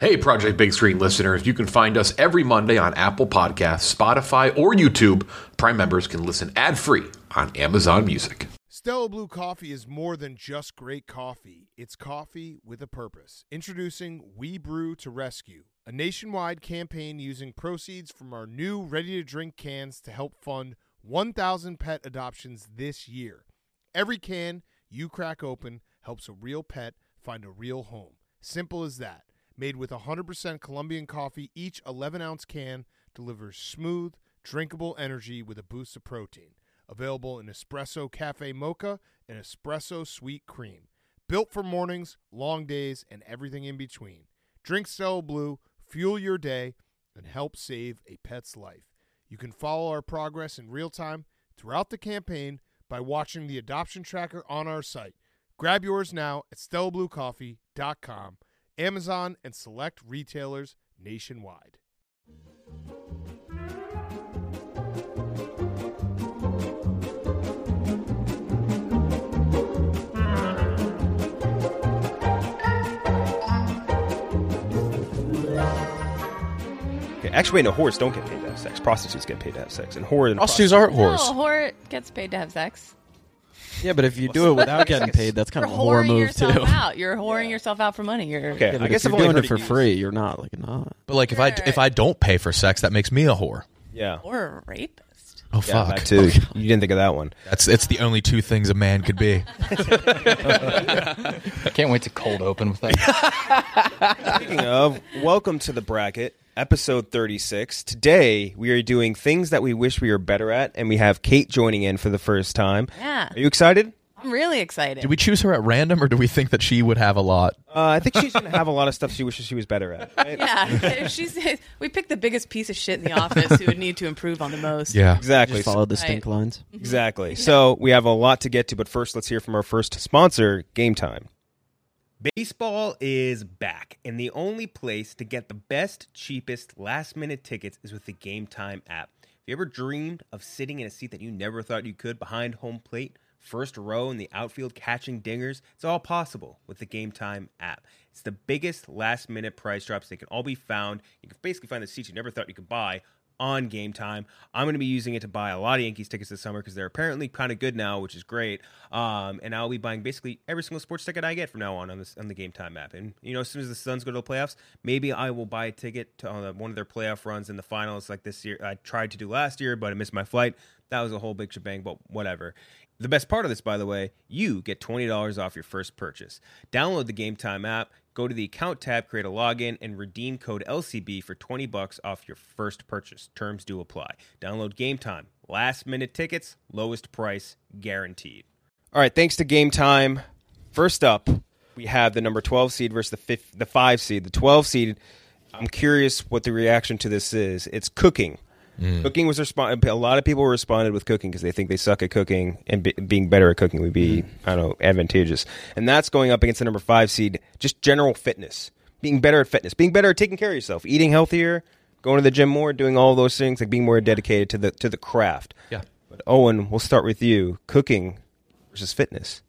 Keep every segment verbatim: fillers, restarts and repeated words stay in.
Hey, Project Big Screen listeners, you can find us every Monday on Apple Podcasts, Spotify, or YouTube. Prime members can listen ad-free on Amazon Music. Stella Blue Coffee is more than just great coffee. It's coffee with a purpose. Introducing We Brew to Rescue, a nationwide campaign using proceeds from our new ready-to-drink cans to help fund one thousand pet adoptions this year. Every can you crack open helps a real pet find a real home. Simple as that. Made with one hundred percent Colombian coffee, each eleven-ounce can delivers smooth, drinkable energy with a boost of protein. Available in Espresso Cafe Mocha and Espresso Sweet Cream. Built for mornings, long days, and everything in between. Drink Stella Blue, fuel your day, and help save a pet's life. You can follow our progress in real time throughout the campaign by watching the adoption tracker on our site. Grab yours now at stella blue coffee dot com. Amazon, and select retailers nationwide. Okay, actually, wait, no, whores don't get paid to have sex. Prostitutes get paid to have sex. And whore and Prostitutes aren't whores. No, a whore gets paid to have sex. Yeah, but if you do it without getting paid, that's kind You're of a whore whoring move yourself too. out. You're whoring yourself out for money. You're Okay, Yeah, I but guess if I've you're only doing heard it for it free, you're not like not. But like if I if I don't pay for sex, that makes me a whore. Yeah. or a rapist. Oh Yeah, fuck! that too. You didn't think of that one. That's it's the only two things a man could be. I can't wait to cold open with that. Speaking of, welcome to the bracket, episode thirty-six. Today, we are doing things that we wish we were better at, and we have Kate joining in for the first time. Yeah. Are you excited? I'm really excited. Did we choose her at random, or do we think that she would have a lot? Uh, I think she's going to have a lot of stuff she wishes she was better at. Right? Yeah, she's. We picked the biggest piece of shit in the office who would need to improve on the most. Yeah, Exactly. Just follow the Right. stink lines. Exactly. So we have a lot to get to, but first let's hear from our first sponsor, Game Time. Baseball is back, and the only place to get the best, cheapest, last-minute tickets is with the Game Time app. Have you ever dreamed of sitting in a seat that you never thought you could behind home plate, first row in the outfield catching dingers? It's all possible with the Game Time app. It's the biggest last-minute price drops. They can all be found. You can basically find the seats you never thought you could buy on Game Time. I'm going to be using it to buy a lot of Yankees tickets this summer because they're apparently kind of good now, which is great. Um, and I'll be buying basically every single sports ticket I get from now on on, this, on the Game Time app. And, you know, as soon as the Suns go to the playoffs, maybe I will buy a ticket to uh, one of their playoff runs in the finals like this year. I tried to do last year, but I missed my flight. That was a whole big shebang, but whatever. The best part of this, by the way, you get twenty dollars off your first purchase. Download the Game Time app, go to the account tab, create a login, and redeem code L C B for twenty bucks off your first purchase. Terms do apply. Download Game Time. Last minute tickets, lowest price guaranteed. All right, thanks to Game Time. First up, we have the number twelve seed versus the fifth, the five seed. The twelve seed, I'm curious what the reaction to this is. It's cooking. Mm. Cooking was respond. A lot of people responded with cooking because they think they suck at cooking, and be- being better at cooking would be, mm. I don't know, advantageous. And that's going up against the number five seed. Just general fitness, being better at fitness, being better at taking care of yourself, eating healthier, going to the gym more, doing all those things, like being more dedicated to the to the craft. Yeah. But Owen, we'll start with you. Cooking versus fitness.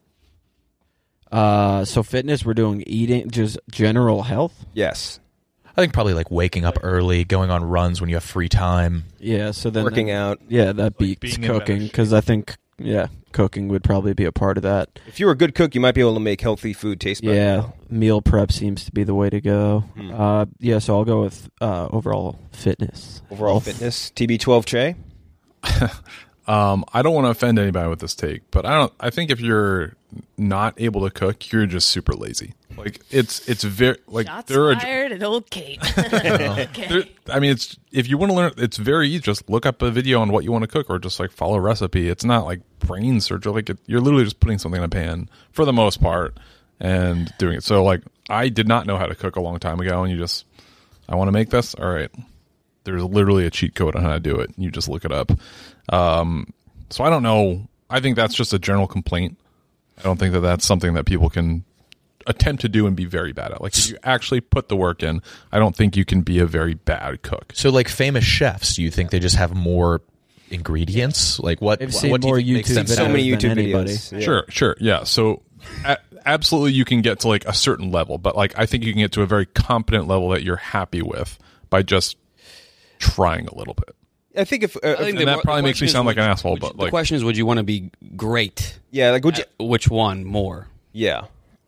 Uh, so fitness, we're doing eating, just general health. Yes. I think probably like waking up early, going on runs when you have free time. Yeah, so then Working that, out. Yeah, that beats being in better cooking shape. because I think yeah, cooking would probably be a part of that. If you're a good cook, you might be able to make healthy food taste better. Yeah, meal prep seems to be the way to go. Hmm. Uh, yeah, so I'll go with uh, overall fitness. Overall Health. fitness. T B twelve Che. Um, I don't want to offend anybody with this take, but I don't. I think if you're not able to cook, you're just super lazy. Like it's it's very like Shots there are. fired at old Kate. There, Okay. I mean, it's if you want to learn, it's very easy. Just look up a video on what you want to cook, or just like follow a recipe. It's not like brain surgery. Like it, you're literally just putting something in a pan for the most part and doing it. So like I did not know how to cook a long time ago, and you just I want to make this. All right, there's literally a cheat code on how to do it. You just look it up. Um, so I don't know. I think that's just a general complaint. I don't think that that's something that people can attempt to do and be very bad at. Like if you actually put the work in, I don't think you can be a very bad cook. So like famous chefs, do you think they just have more ingredients? Like what? I've what seen do you more think makes YouTube them videos So many than YouTube anybody. videos. Yeah. Sure, sure. Yeah. So a- absolutely you can get to like a certain level, but like I think you can get to a very competent level that you're happy with by just trying a little bit. I think if, uh, I if think And the- that probably the makes me question sound is, like an would- asshole, would- but the like question is, would you want to be great? yeah, like would you? At which one more? Yeah,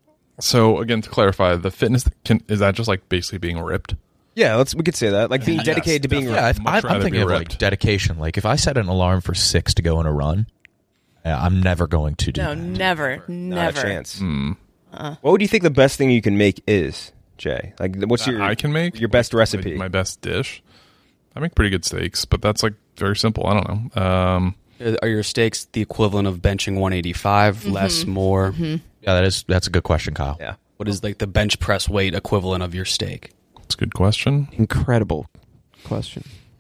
so again to clarify, the fitness can is that just like basically being ripped? yeah. Let's we could say that, like being Yes, dedicated to being. Yeah, if, much I, rather I'm thinking be of ripped. like dedication. Like if I set an alarm for six to go on a run, uh, I'm never going to do No, that. never, Not never. a chance. Hmm. Uh-uh. What would you think the best thing you can make is, Jay? Like, what's That your I can make your best like, recipe? My, my best dish. I make pretty good steaks, but that's like very simple. I don't know. Um, Are your steaks the equivalent of benching one eighty-five, Mm-hmm. less, more? Yeah, that is that's a good question, Kyle. yeah. What is like the bench press weight equivalent of your steak? it's a good question. Incredible question.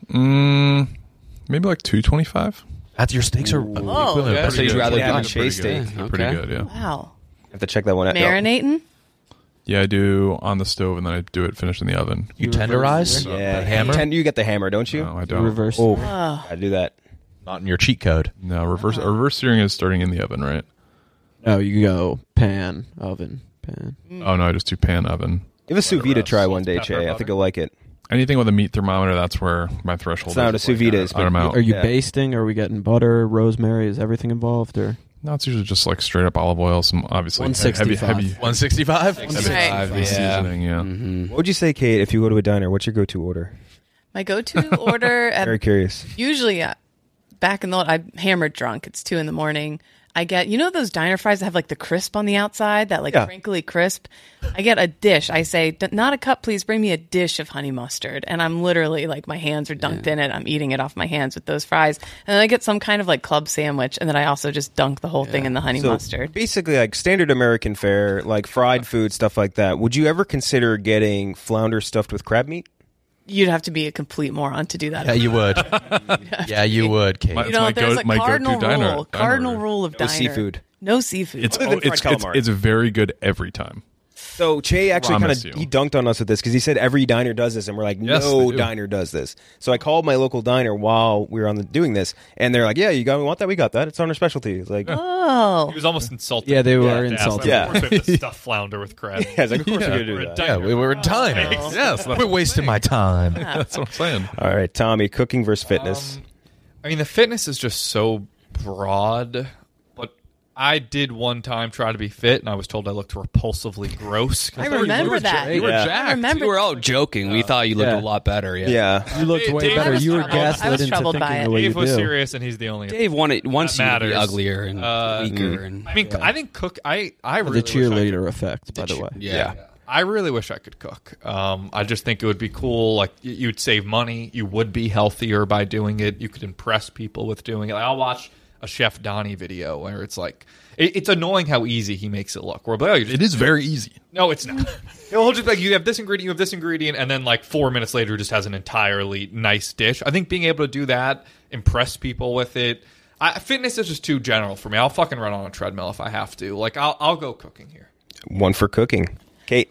Mm, maybe like two twenty five. That's your steaks are Whoa. equivalent. Yeah, That's so you'd pretty rather good. Yeah, do I'm the Shea steak. Yeah, Pretty okay. good, yeah. Wow. Have to check that one out. Marinating? Yeah, I do on the stove and then I do it finished in the oven. You tenderize? Yeah, The hammer? Ten, you get the hammer, don't you? No, I You don't. reverse. Oh, Oh. I do that. Not in your cheat code. No, reverse reverse searing is starting in the oven, right? No, you go pan, oven, pan. Oh no, I just do pan oven. Give a sous vide a try Salt, one day, pepper, Jay. I butter. think you'll like it. Anything with a meat thermometer, that's where my threshold It's not what a is. sous vide is, I don't but know. Are you Yeah. basting? Are we getting butter, rosemary? Is everything involved? Or No, it's usually just like straight up olive oil, some obviously one heavy, sixty-five. heavy, one sixty-five? heavy, Right. heavy Yeah. seasoning. Yeah. Mm-hmm. What would you say, Kate, if you go to a diner? What's your go-to order? My go-to order at Very curious. usually uh, back in the I'm hammered drunk. It's two in the morning. I get, you know, those diner fries that have like the crisp on the outside, that like Yeah. crinkly crisp. I get a dish. I say, "D- not a cup, please. Bring me a dish of honey mustard. And I'm literally like, my hands are dunked in it. I'm eating it off my hands with those fries. And then I get some kind of like club sandwich. And then I also just dunk the whole thing in the honey So mustard. basically, like standard American fare, like fried food, stuff like that. Would you ever consider getting flounder stuffed with crab meat? You'd have to be a complete moron to do that. Yeah, you would. yeah, you would, Kate. My- You know, my there's go- a my go-to cardinal diner- rule. diner Cardinal order. rule of No diner. seafood. No seafood. It's, Other than oh, it's, fried it's calamari. it's very good every time. So Che actually kind Promise of you. he dunked on us with this because he said every diner does this, and we're like, Yes, no they do. diner does this. So I called my local diner while we were on the doing this, and they're like, yeah, you got we want that, we got that. It's on our specialty. It's like, Oh. He was almost insulted. yeah, they were Yeah. insulted. Yeah. Of course we have to stuff flounder with crab. yeah, it's like, of course Yeah. we're gonna do We're a that. diner. yeah, we were time. Oh. Yes, that's We're wasting my time. That's what I'm saying. All right, Tommy, cooking versus fitness. Um, I mean, the fitness is just so broad. But I did one time try to be fit, and I was told I looked repulsively gross. I remember that. You were Yeah. I jacked. remember. We were all joking. We thought you looked Yeah. a lot better. Yeah. yeah, You looked Dave- way Dave better. was You were troubled. I gaslit was into troubled by thinking it. the way Dave you was do. serious, and he's the only. Dave wanted wants That you to be matters. uglier and Uh, weaker. And I mean, I think cook. I I The really wish I could- cheerleader effect, by the way. yeah. I really wish I could cook. Um, I just think it would be cool. Like y- you'd save money. You would be healthier by doing it. You could impress people with doing it. Like, I'll watch a Chef Donnie video where it's like it, it's annoying how easy he makes it look. Where like, oh, you just, It is very easy. no, it's not. He'll just be like, you have this ingredient, you have this ingredient, and then like four minutes later, he just has an entirely nice dish. I think being able to do that, impress people with it. I, fitness is just too general for me. I'll fucking run on a treadmill if I have to. Like I'll I'll go cooking here. one for cooking. Kate,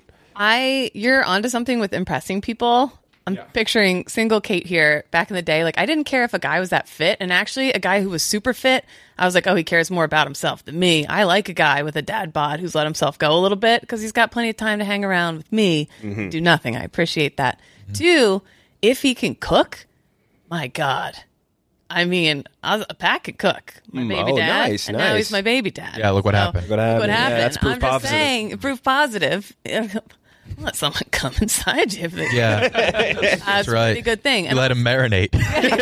I you're onto something with impressing people. I'm Yeah. picturing single Kate here back in the day. Like I didn't care if a guy was that fit, and actually a guy who was super fit, I was like, oh, he cares more about himself than me. I like a guy with a dad bod who's let himself go a little bit because he's got plenty of time to hang around with me, Mm-hmm. do nothing. I appreciate that. Two, if he can cook, my God. I mean, I was, Pat could cook. My Mm, baby oh, dad, nice, and now nice. he's my baby dad. Yeah, look what So, happened. What happened? What Yeah, happened? that's proof I'm just positive. saying, proof positive. Let someone come inside you. If they, Yeah, that's that's a right. pretty good thing. You And let him marinate.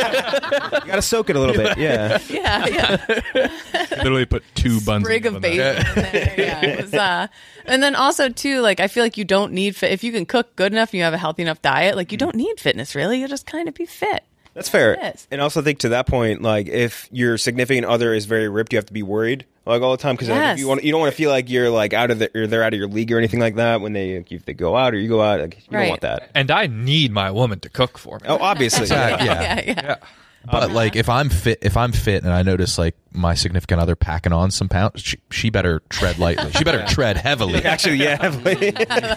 you got to soak it a little bit. Yeah, yeah, yeah. Literally put two buns. Sprig in of the oven. basil in there. Yeah, it was, uh, and then also too, like I feel like you don't need fit if you can cook good enough and you have a healthy enough diet. Like you don't need fitness really. You just kind of be fit. that's fair. Yes. And also think to that point, like if your significant other is very ripped, you have to be worried like all the time because Yes. you want you don't want to feel like you're like out of the or they're out of your league or anything like that when they if they go out or you go out. Like, you Right. don't want that. And I need my woman to cook for me. Oh, obviously. Exactly. yeah. Yeah. yeah, yeah. But like, if I'm fit, if I'm fit, and I notice like my significant other packing on some pounds, she, she better tread lightly. She better tread heavily. Actually, yeah. heavily.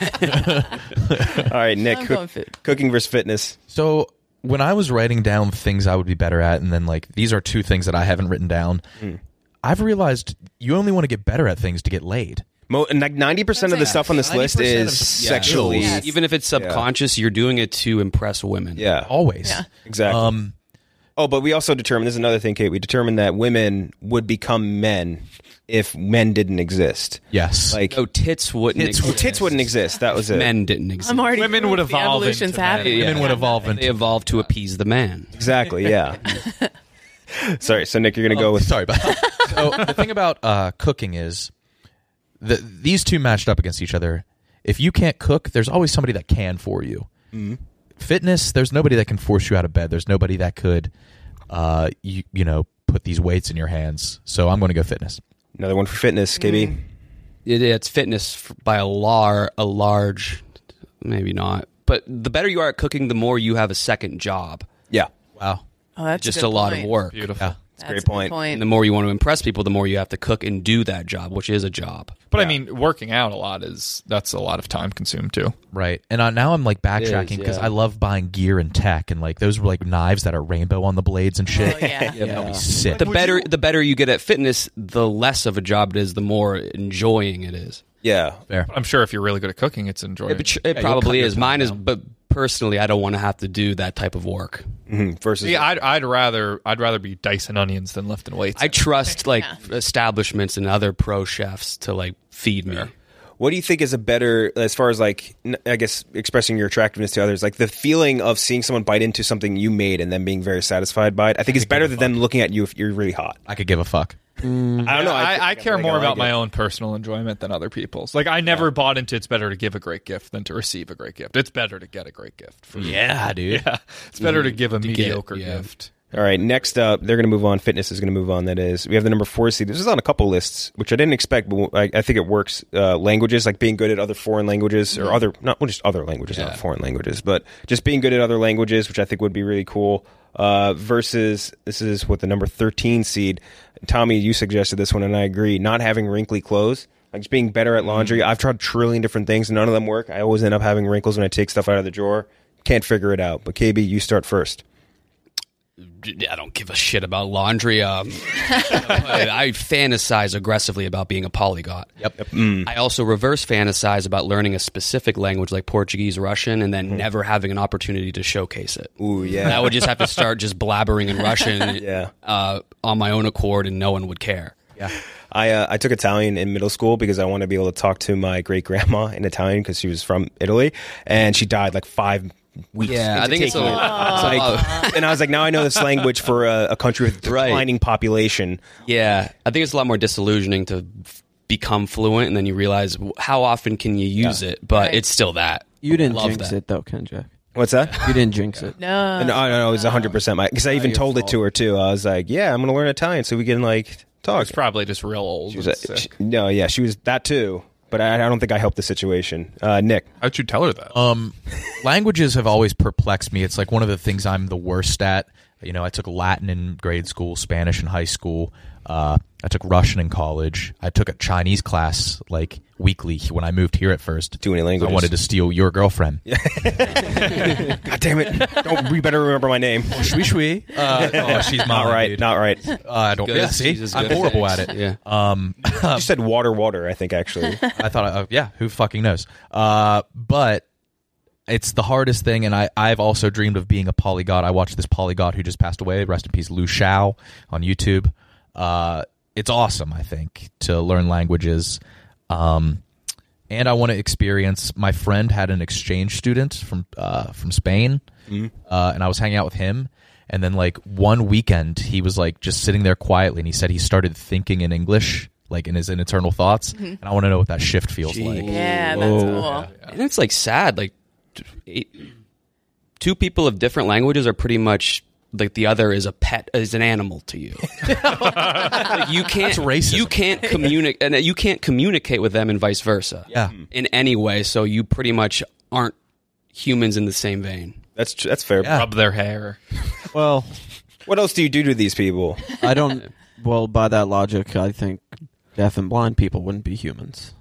All right, Nick. I'm cook- going food. cooking versus fitness. So when I was writing down things I would be better at, and then like these are two things that I haven't written down, I've realized you only want to get better at things to get laid. Mo- and like ninety percent of the stuff on this list is of- sexually. Yeah. Yes. Even if it's subconscious, you're doing it to impress women. Yeah, Always. Yeah. exactly. Um, oh, but we also determined, this is another thing, Kate, we determined that women would become men if men didn't exist. yes. Like, No, tits wouldn't tits, exist. tits wouldn't exist. That was it. Men didn't exist. I'm already Women would proved the evolve evolution's into men. happening. Women would evolve They into. evolved to appease the man. Exactly, yeah. Sorry, so Nick, you're going to go with... Sorry about that. So the thing about uh, cooking is the, these two matched up against each other. If you can't cook, there's always somebody that can for you. Mm-hmm. Fitness, there's nobody that can force you out of bed. There's nobody that could, uh, you, you know, put these weights in your hands. So I'm going to go fitness. Another one for fitness, K B. Mm. It, it's fitness f- by a lar a large, maybe not. But the better you are at cooking, the more you have a second job. Yeah. Wow. Oh, that's Just a, a good lot point. of work. Beautiful. Yeah. That's great a good point. And the more you want to impress people, the more you have to cook and do that job, which is a job. But I mean, working out a lot is that's a lot of time consumed too. Right. And uh, now I'm like backtracking is, because yeah. I love buying gear and tech, and like those were like knives that are rainbow on the blades and shit. Oh, yeah. That'd be sick. The better the better you get at fitness, the less of a job it is, the more enjoying it is. Yeah. Fair. I'm sure if you're really good at cooking, it's enjoyable. It, it you'll cut probably your is. time Mine is, down. but personally, I don't want to have to do that type of work. Mhm. Versus... See, I'd, I'd rather I'd rather be dicing onions than lifting weights. I trust like Yeah. establishments and other pro chefs to like feed me. What do you think is a better, as far as like, n- I guess, expressing your attractiveness to others, like the feeling of seeing someone bite into something you made and then being very satisfied by it? I think it's better than them looking at you if you're really hot. I could give a fuck. I don't know. I, I, think- care think more like about it. my own personal enjoyment than other people's. Like I never bought into it's better to give a great gift than to receive a great gift. It's better to get a great gift. For me. Yeah, dude. Yeah, it's better to give a get- mediocre yeah. gift. All right, next up, they're going to move on. Fitness is going to move on. That is, we have the number four seed. This is on a couple lists, which I didn't expect, but I, I think it works. Uh, languages, like being good at other foreign languages or other, not well, just other languages, not foreign languages, but just being good at other languages, which I think would be really cool. Uh, versus, this is what the number thirteen seed. Tommy, you suggested this one, and I agree. Not having wrinkly clothes, like just being better at laundry. I've tried a trillion different things, and none of them work. I always end up having wrinkles when I take stuff out of the drawer. Can't figure it out. But K B, you start first. I don't give a shit about laundry. Um, I, I fantasize aggressively about being a polyglot. Yep. I also reverse fantasize about learning a specific language like Portuguese, Russian, and then never having an opportunity to showcase it. Ooh, yeah. And I would just have to start just blabbering in Russian Yeah. uh, on my own accord, and no one would care. Yeah. I uh, I took Italian in middle school because I wanted to be able to talk to my great grandma in Italian because she was from Italy, and she died like five weeks. Yeah, I into think it's a taking little- it. It's like, and I was like, now I know this language for a, a country with Right. declining population. Yeah, I think it's a lot more disillusioning to f- become fluent, and then you realize w- how often can you use it, but Right. it's still that. You didn't Love jinx that. it though, Kenjack. What's that? You didn't jinx it. No. no, no, no, it was one hundred percent my, because I even your told it fault. to her too. I was like, yeah, I'm going to learn Italian so we can like talk. It's probably just real old. She was and a- sick. she- no, yeah, she was that too, but I, I don't think I helped the situation. Uh, Nick. How'd you tell her that? Um, languages have always perplexed me. It's like one of the things I'm the worst at. You know, I took Latin in grade school, Spanish in high school. Uh, I took Russian in college. I took a Chinese class like weekly when I moved here at first. Too many languages. I wanted to steal your girlfriend. God damn it. Don't, we better remember my name. Shui shui. Uh, oh, she's mine, Not right, dude. not right. Uh, I don't. Good. Yeah, see, She's I'm good. horrible at it. Yeah. Um, You said water, water, I think, actually. I thought, uh, yeah, who fucking knows? Uh, but it's the hardest thing, and I, I've also dreamed of being a polyglot. I watched this polyglot who just passed away, rest in peace, Lu Shao, on YouTube. Uh, it's awesome, I think, to learn languages. Um, and I want to experience, my friend had an exchange student from uh, from Spain, uh, and I was hanging out with him. And then, like, one weekend, he was, like, just sitting there quietly, and he said he started thinking in English, like, in his internal thoughts. And I want to know what that shift feels like. Yeah, that's cool. And it's like sad. Like t- it, two people of different languages are pretty much like the other is a pet, is an animal to you. Like, you can't That's racism. You can't communicate, and you can't communicate with them, and vice versa. Yeah. In any way, so you pretty much aren't humans in the same vein. That's tr- that's fair. Yeah. Rub their hair. Well, What else do you do to these people? I don't. Well, by that logic, I think deaf and blind people wouldn't be humans.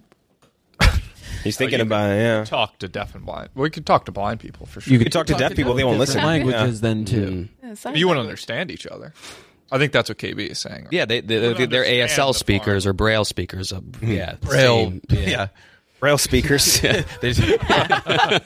He's thinking you about it, yeah. Talk to deaf and blind. We could talk to blind people for sure. You could talk to deaf people, they won't listen. Languages Yeah. then too. Yeah, sign You wouldn't language. understand each other. I think that's what K B is saying. Yeah, they, they, they, they're A S L speakers or Braille speakers. Uh, yeah, Braille. same, Yeah. yeah. Braille speakers. I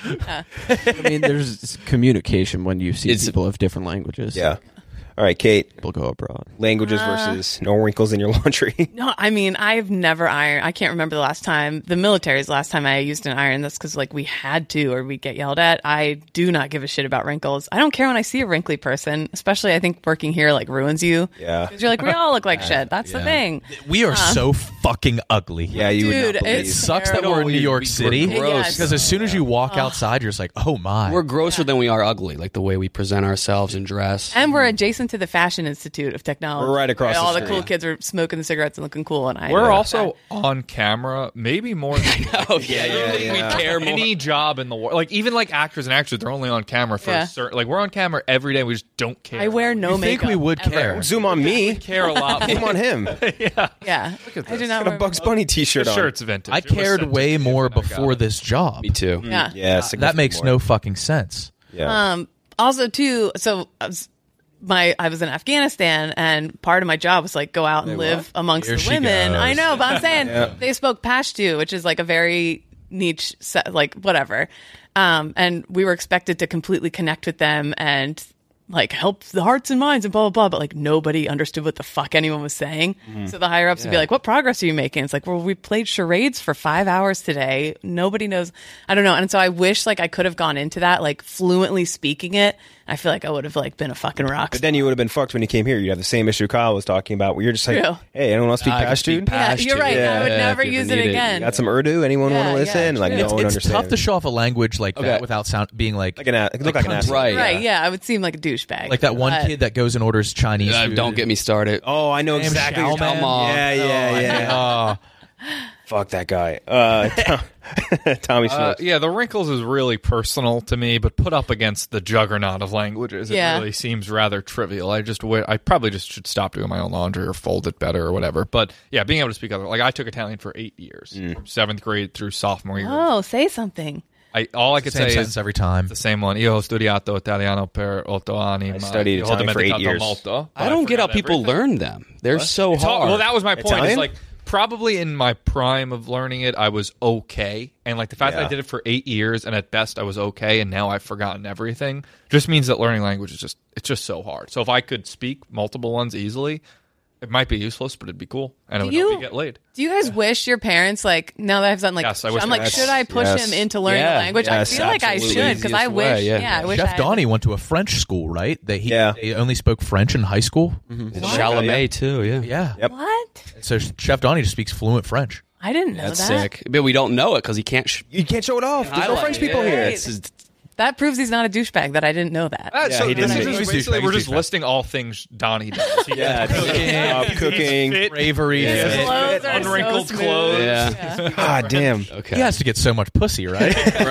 mean, there's communication when you see It's- people of different languages. Yeah. All right, Kate. People go abroad. Languages versus no wrinkles in your laundry. No, I mean, I've never ironed. I can't remember the last time, the military's last time I used an iron. That's because, like, we had to or we get yelled at. I do not give a shit about wrinkles. I don't care when I see a wrinkly person, especially I think working here, like, ruins you. Yeah. Because you're like, we all look like shit. That's the Yeah. thing. We are so fucking ugly. Yeah, you Dude, would not believe. It it's sucks that terrible. we're in New York We- City we're gross. because as soon as you walk outside, you're just like, oh my. We're grosser than we are ugly, like the way we present ourselves and dress. And we're adjacent to the Fashion Institute of Technology. We're right across Where the all the street. cool kids are smoking the cigarettes and looking cool. And I We're know also on camera, maybe more than oh yeah, yeah, yeah. we care more. any job in the world. Like even like actors and actors, they're only on camera for Yeah. a certain. Like we're on camera every day. We just don't care. I wear no you think makeup. we would ever. care? Zoom on me. care a lot. Zoom on him. Yeah. at I do this. not Got a wear Bugs makeup. Bunny The t-shirt on. shirt's vintage. I It was cared sent to way me more and I got before it. this job. Me too. Yeah. Yeah, That makes significantly no more. fucking sense. Yeah. Um, also, too, so I was, my I was in Afghanistan, and part of my job was like go out and live amongst Here the she women. goes. I know, but I'm saying they spoke Pashto, which is like a very niche, set, like whatever. Um, and we were expected to completely connect with them and like help the hearts and minds and blah blah blah. But like nobody understood what the fuck anyone was saying. So the higher ups would be like, "What progress are you making?" It's like, "Well, we played charades for five hours today. Nobody knows." I don't know. And so I wish like I could have gone into that like fluently speaking it. I feel like I would have like been a fucking rock But star. then you would have been fucked when you came here. You'd have the same issue Kyle was talking about where you're just like, True. hey, anyone else speak I can Pashto? speak Yeah, Pashto. you're right. I would Yeah, never if you use ever it need it. again. Got some Urdu? Anyone Yeah, want to yeah, listen? like, true. no It's- one It's understands. tough to show off a language like Okay. that without sound being like Like an a- look like an asshole. Right. Right, yeah, I would seem like a douchebag. like that one But- kid that goes and orders Chinese Uh, food. don't get me started. Oh, I know Sam exactly. what you're Shao, talking man. about. Yeah, yeah, yeah. Oh, Fuck that guy. Uh, Tom- Tommy Uh, Schmitz. yeah, the wrinkles is really personal to me, but put up against the juggernaut of languages, it Yeah. really seems rather trivial. I just, wi- I probably just should stop doing my own laundry or fold it better or whatever. But yeah, being able to speak other, like I took Italian for eight years, Mm. from seventh grade through sophomore year. Oh, say something. I all I could same say sentence is every time. the same one. Io ho studiato italiano per otto anni. I ma studied io ho Italian for eight dimenticato years. molto, but I don't get how forgot people everything. learn them. They're so It's hard. hard. Well, that was my point. Italian? It's like probably in my prime of learning it, I was okay, and like the fact that Yeah. I did it for eight years, and at best I was okay, and now I've forgotten everything, just means that learning language is just it's just so hard. So if I could speak multiple ones easily, it might be useless, but it'd be cool, and it would Do help you- me get laid. Do you guys wish your parents like now that I've done like Yes, I wish I'm my like parents- should I push Yes. him into learning Yeah, the language? yes, I feel like I absolutely. should because I Easiest wish way, yeah. yeah I wish Chef I Donnie went to a French school, right? They he, Yeah. they only spoke French in high school. Chalamet too. Yeah, Yeah. Yep. What? So Chef Donnie just speaks fluent French. I didn't know that's that. sick. But we don't know it because he can't. Sh- You can't show it off. There's no highlight French it. people Yeah, here. it's just- That proves he's not a douchebag. That I didn't know that. Uh, Yeah, so he this didn't is make- just He's basically douchebag, we're he's just douchebag. listing all things Donnie does. He Yeah, gets- cooking, uh, cooking. fit, Bravery. His fit. Clothes are so unwrinkled smooth. clothes. yeah. God damn. Okay. He has to get so much pussy, right?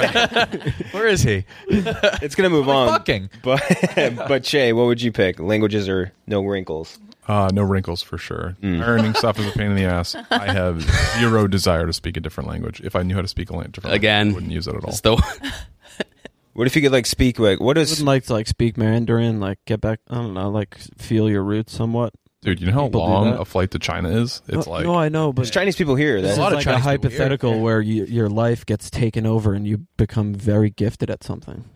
Where is he? It's gonna move on. Fucking. But but Shay, what would you pick? Languages or no wrinkles? Uh, no wrinkles for sure. Ironing stuff is a pain in the ass. I have zero desire to speak a different language. If I knew how to speak a lang- different Again, language, I wouldn't use it at all. It's the What if you could like speak like what I is would like to like speak Mandarin, like get back. I don't know, like feel your roots somewhat. Dude, you know how People do long that. a flight to China is? It's no, like no, I know, but there's Chinese people here? this That, is a lot of like Chinese a people here. hypothetical where you, your life gets taken over and you become very gifted at something.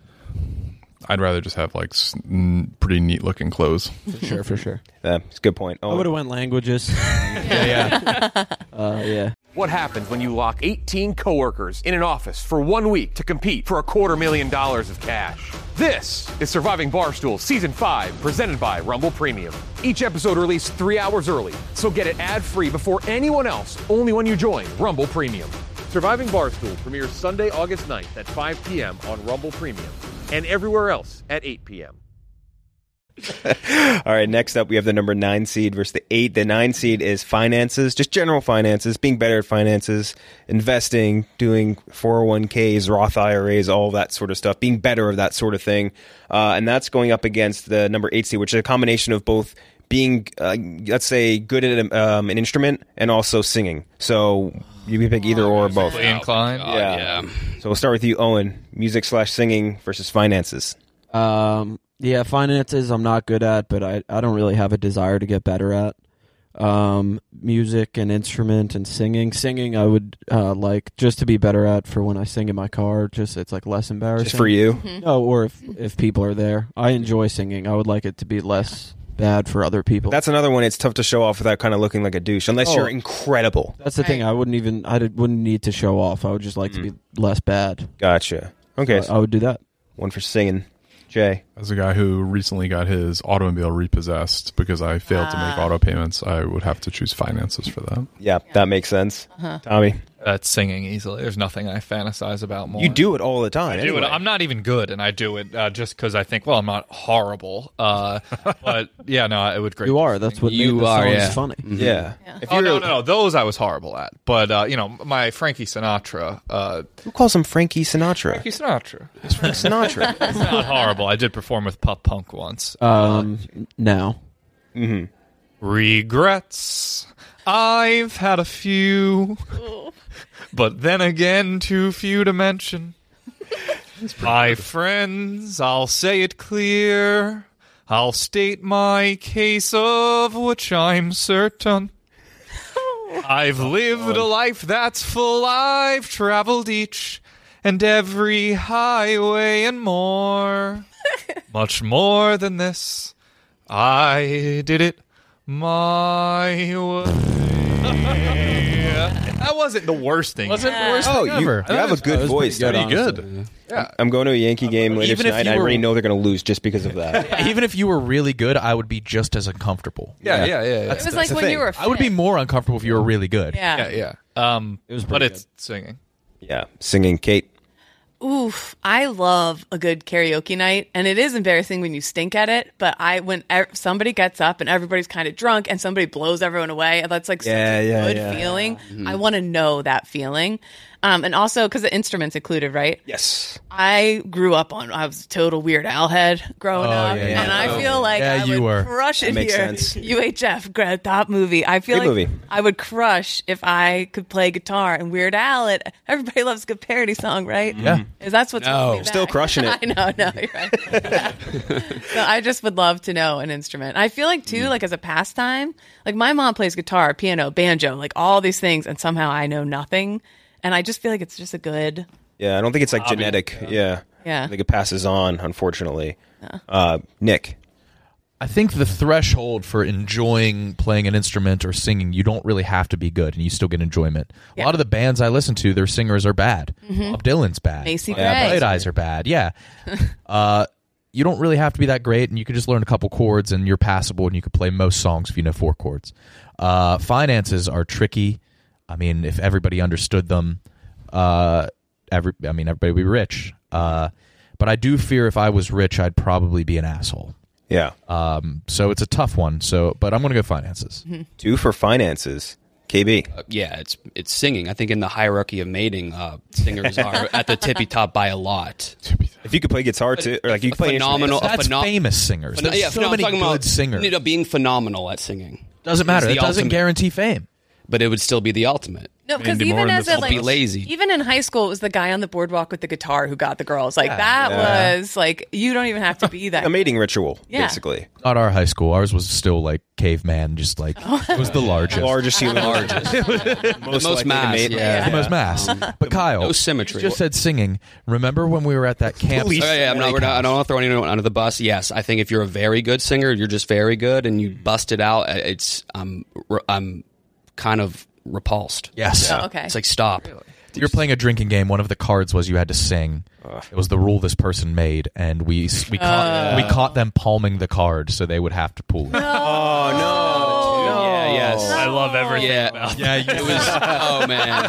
I'd rather just have like s- n- pretty neat looking clothes. For sure, for sure. that's a good point. I Oh, would have went languages. Yeah, yeah. uh, yeah. What happens when you lock eighteen coworkers in an office for one week to compete for a quarter million dollars of cash? This is Surviving Barstool Season five, presented by Rumble Premium. Each episode released three hours early, so get it ad-free before anyone else, only when you join Rumble Premium. Surviving Barstool premieres Sunday, August ninth at five p.m. on Rumble Premium and everywhere else at eight p.m. All right, next up we have the number nine seed versus the eight. The nine seed is finances, just general finances, being better at finances, investing, doing four oh one k's, Roth I R As, all that sort of stuff, being better of that sort of thing. Uh, and that's going up against the number eight seed, which is a combination of both being, uh, let's say, good at um, an instrument and also singing. So you can pick either or or both. Musically inclined. God, Yeah. yeah. So we'll start with you, Owen. Music slash singing versus finances. Um, yeah, finances I'm not good at, but I, I don't really have a desire to get better at. Um, music and instrument and singing. Singing I would uh, like just to be better at for when I sing in my car. Just it's like less embarrassing. Just for you? Mm-hmm. No, or if, if people are there. I enjoy singing. I would like it to be less bad for other people. That's another one. It's tough to show off without kind of looking like a douche, unless Oh. you're incredible. That's the thing. I wouldn't even. I did, wouldn't need to show off. I would just like to be less bad. Gotcha. Okay, So I would do that. one for singing. Jay, As a guy who recently got his automobile repossessed because I failed to make auto payments, I would have to choose finances for that. yeah, that makes sense. Uh-huh. Tommy, That's singing easily. There's nothing I fantasize about more. you do it all the time. I do anyway. it. I'm not even good, and I do it uh, just because I think, well, I'm not horrible. Uh, but yeah, no, it would great. You are. That's what You made the are, songs yeah. funny. Yeah. If Oh you're, no, no, no, those I was horrible at. But uh, you know, my Frankie Sinatra. Uh, Who calls him Frankie Sinatra? Frankie Sinatra. It's Frank Sinatra. It's not horrible. I did perform with Pup Punk once. Um, now. hmm Regrets. I've had a few, but then again, too few to mention. My friends, I'll say it clear. I'll state my case of which I'm certain. I've lived a life that's full. I've traveled each and every highway and more. Much more than this. I did it my way. That wasn't the worst thing. Wasn't the worst Oh, thing you, ever. you have a good voice. Pretty Tommy. good. Yeah. I'm going to a Yankee game later Even if tonight. you I were- already know they're going to lose just because of that. Even if you were really good, I would be just as uncomfortable. Yeah, yeah, yeah. yeah. It was that's like the when thing. you were. Fit. I would be more uncomfortable if you were really good. Yeah. yeah, yeah. Um, It was but pretty it's singing. Yeah, singing Kate. Oof, I love a good karaoke night, and it is embarrassing when you stink at it. But I, when ev- somebody gets up and everybody's kind of drunk, and somebody blows everyone away, and that's like Yeah, such a yeah, good yeah. feeling. I want to know that feeling, um, and also because the instruments included, right? Yes. I grew up on. I was a total Weird Al head growing Oh, up, yeah, yeah. and I feel like Yeah, I you would were. crush it makes here. sense. U H F, great top movie. I feel Great like movie. I would crush if I could play guitar and Weird Al. It everybody loves a good parody song, right? Yeah. Is that's what's No. holding me Still back. crushing it. I know, no, you're right. Yeah. So I just would love to know an instrument. I feel like too, like as a pastime, like my mom plays guitar, piano, banjo, like all these things, and somehow I know nothing. And I just feel like it's just a good. Yeah, I don't think it's like genetic. Yeah. Yeah. I think it passes on, unfortunately. Uh, Nick. I think the threshold for enjoying playing an instrument or singing, you don't really have to be good, and you still get enjoyment. A Yeah. lot of the bands I listen to, their singers are bad. Bob Dylan's bad. Macy Yeah, Gray. Bright Eyes are bad. Yeah. uh, you don't really have to be that great, and you can just learn a couple chords, and you're passable, and you can play most songs if you know four chords. Uh, finances are tricky. I mean, if everybody understood them, uh, every I mean, everybody would be rich. Uh, but I do fear if I was rich, I'd probably be an asshole. Yeah. Um, so it's a tough one. So, but I'm going to go finances. Two for finances. K B. Uh, yeah, it's it's singing. I think in the hierarchy of mating, uh, singers are at the tippy top by a lot. If you could play guitar too, or like you A could play an phenomenal- instrument. a That's phenom- famous singers. Phen- There's yeah, so no, I'm many talking good about, singers. You know, being phenomenal at singing. Doesn't matter. It's It the doesn't ultimate- guarantee fame. But it would still be the ultimate. No, because Andy even Moore as in a this like, Be lazy. even in high school, it was the guy on the boardwalk with the guitar who got the girls. Like that Yeah. was like you don't even have to be that. A mating ritual, Yeah. basically. Not our high school. Ours was still like caveman, just like it was the largest. Largest human. Largest. most most likely to mass, mate. yeah. The most mass. But Kyle, no symmetry. you just said singing. Remember when we were at that camp? Police. Oh, yeah, I'm not, we're not, I don't want to throw anyone under the bus. Yes, I think if you're a very good singer, you're just very good, and you bust it out. It's I'm I'm kind of repulsed. Yes. Oh, okay. It's like stop. You're playing a drinking game. One of the cards was you had to sing. It was the rule this person made, and we we caught we caught them palming the card, so they would have to pull it. Oh, no. Yeah, yes. I love everything Yeah, about Yeah, it was. Oh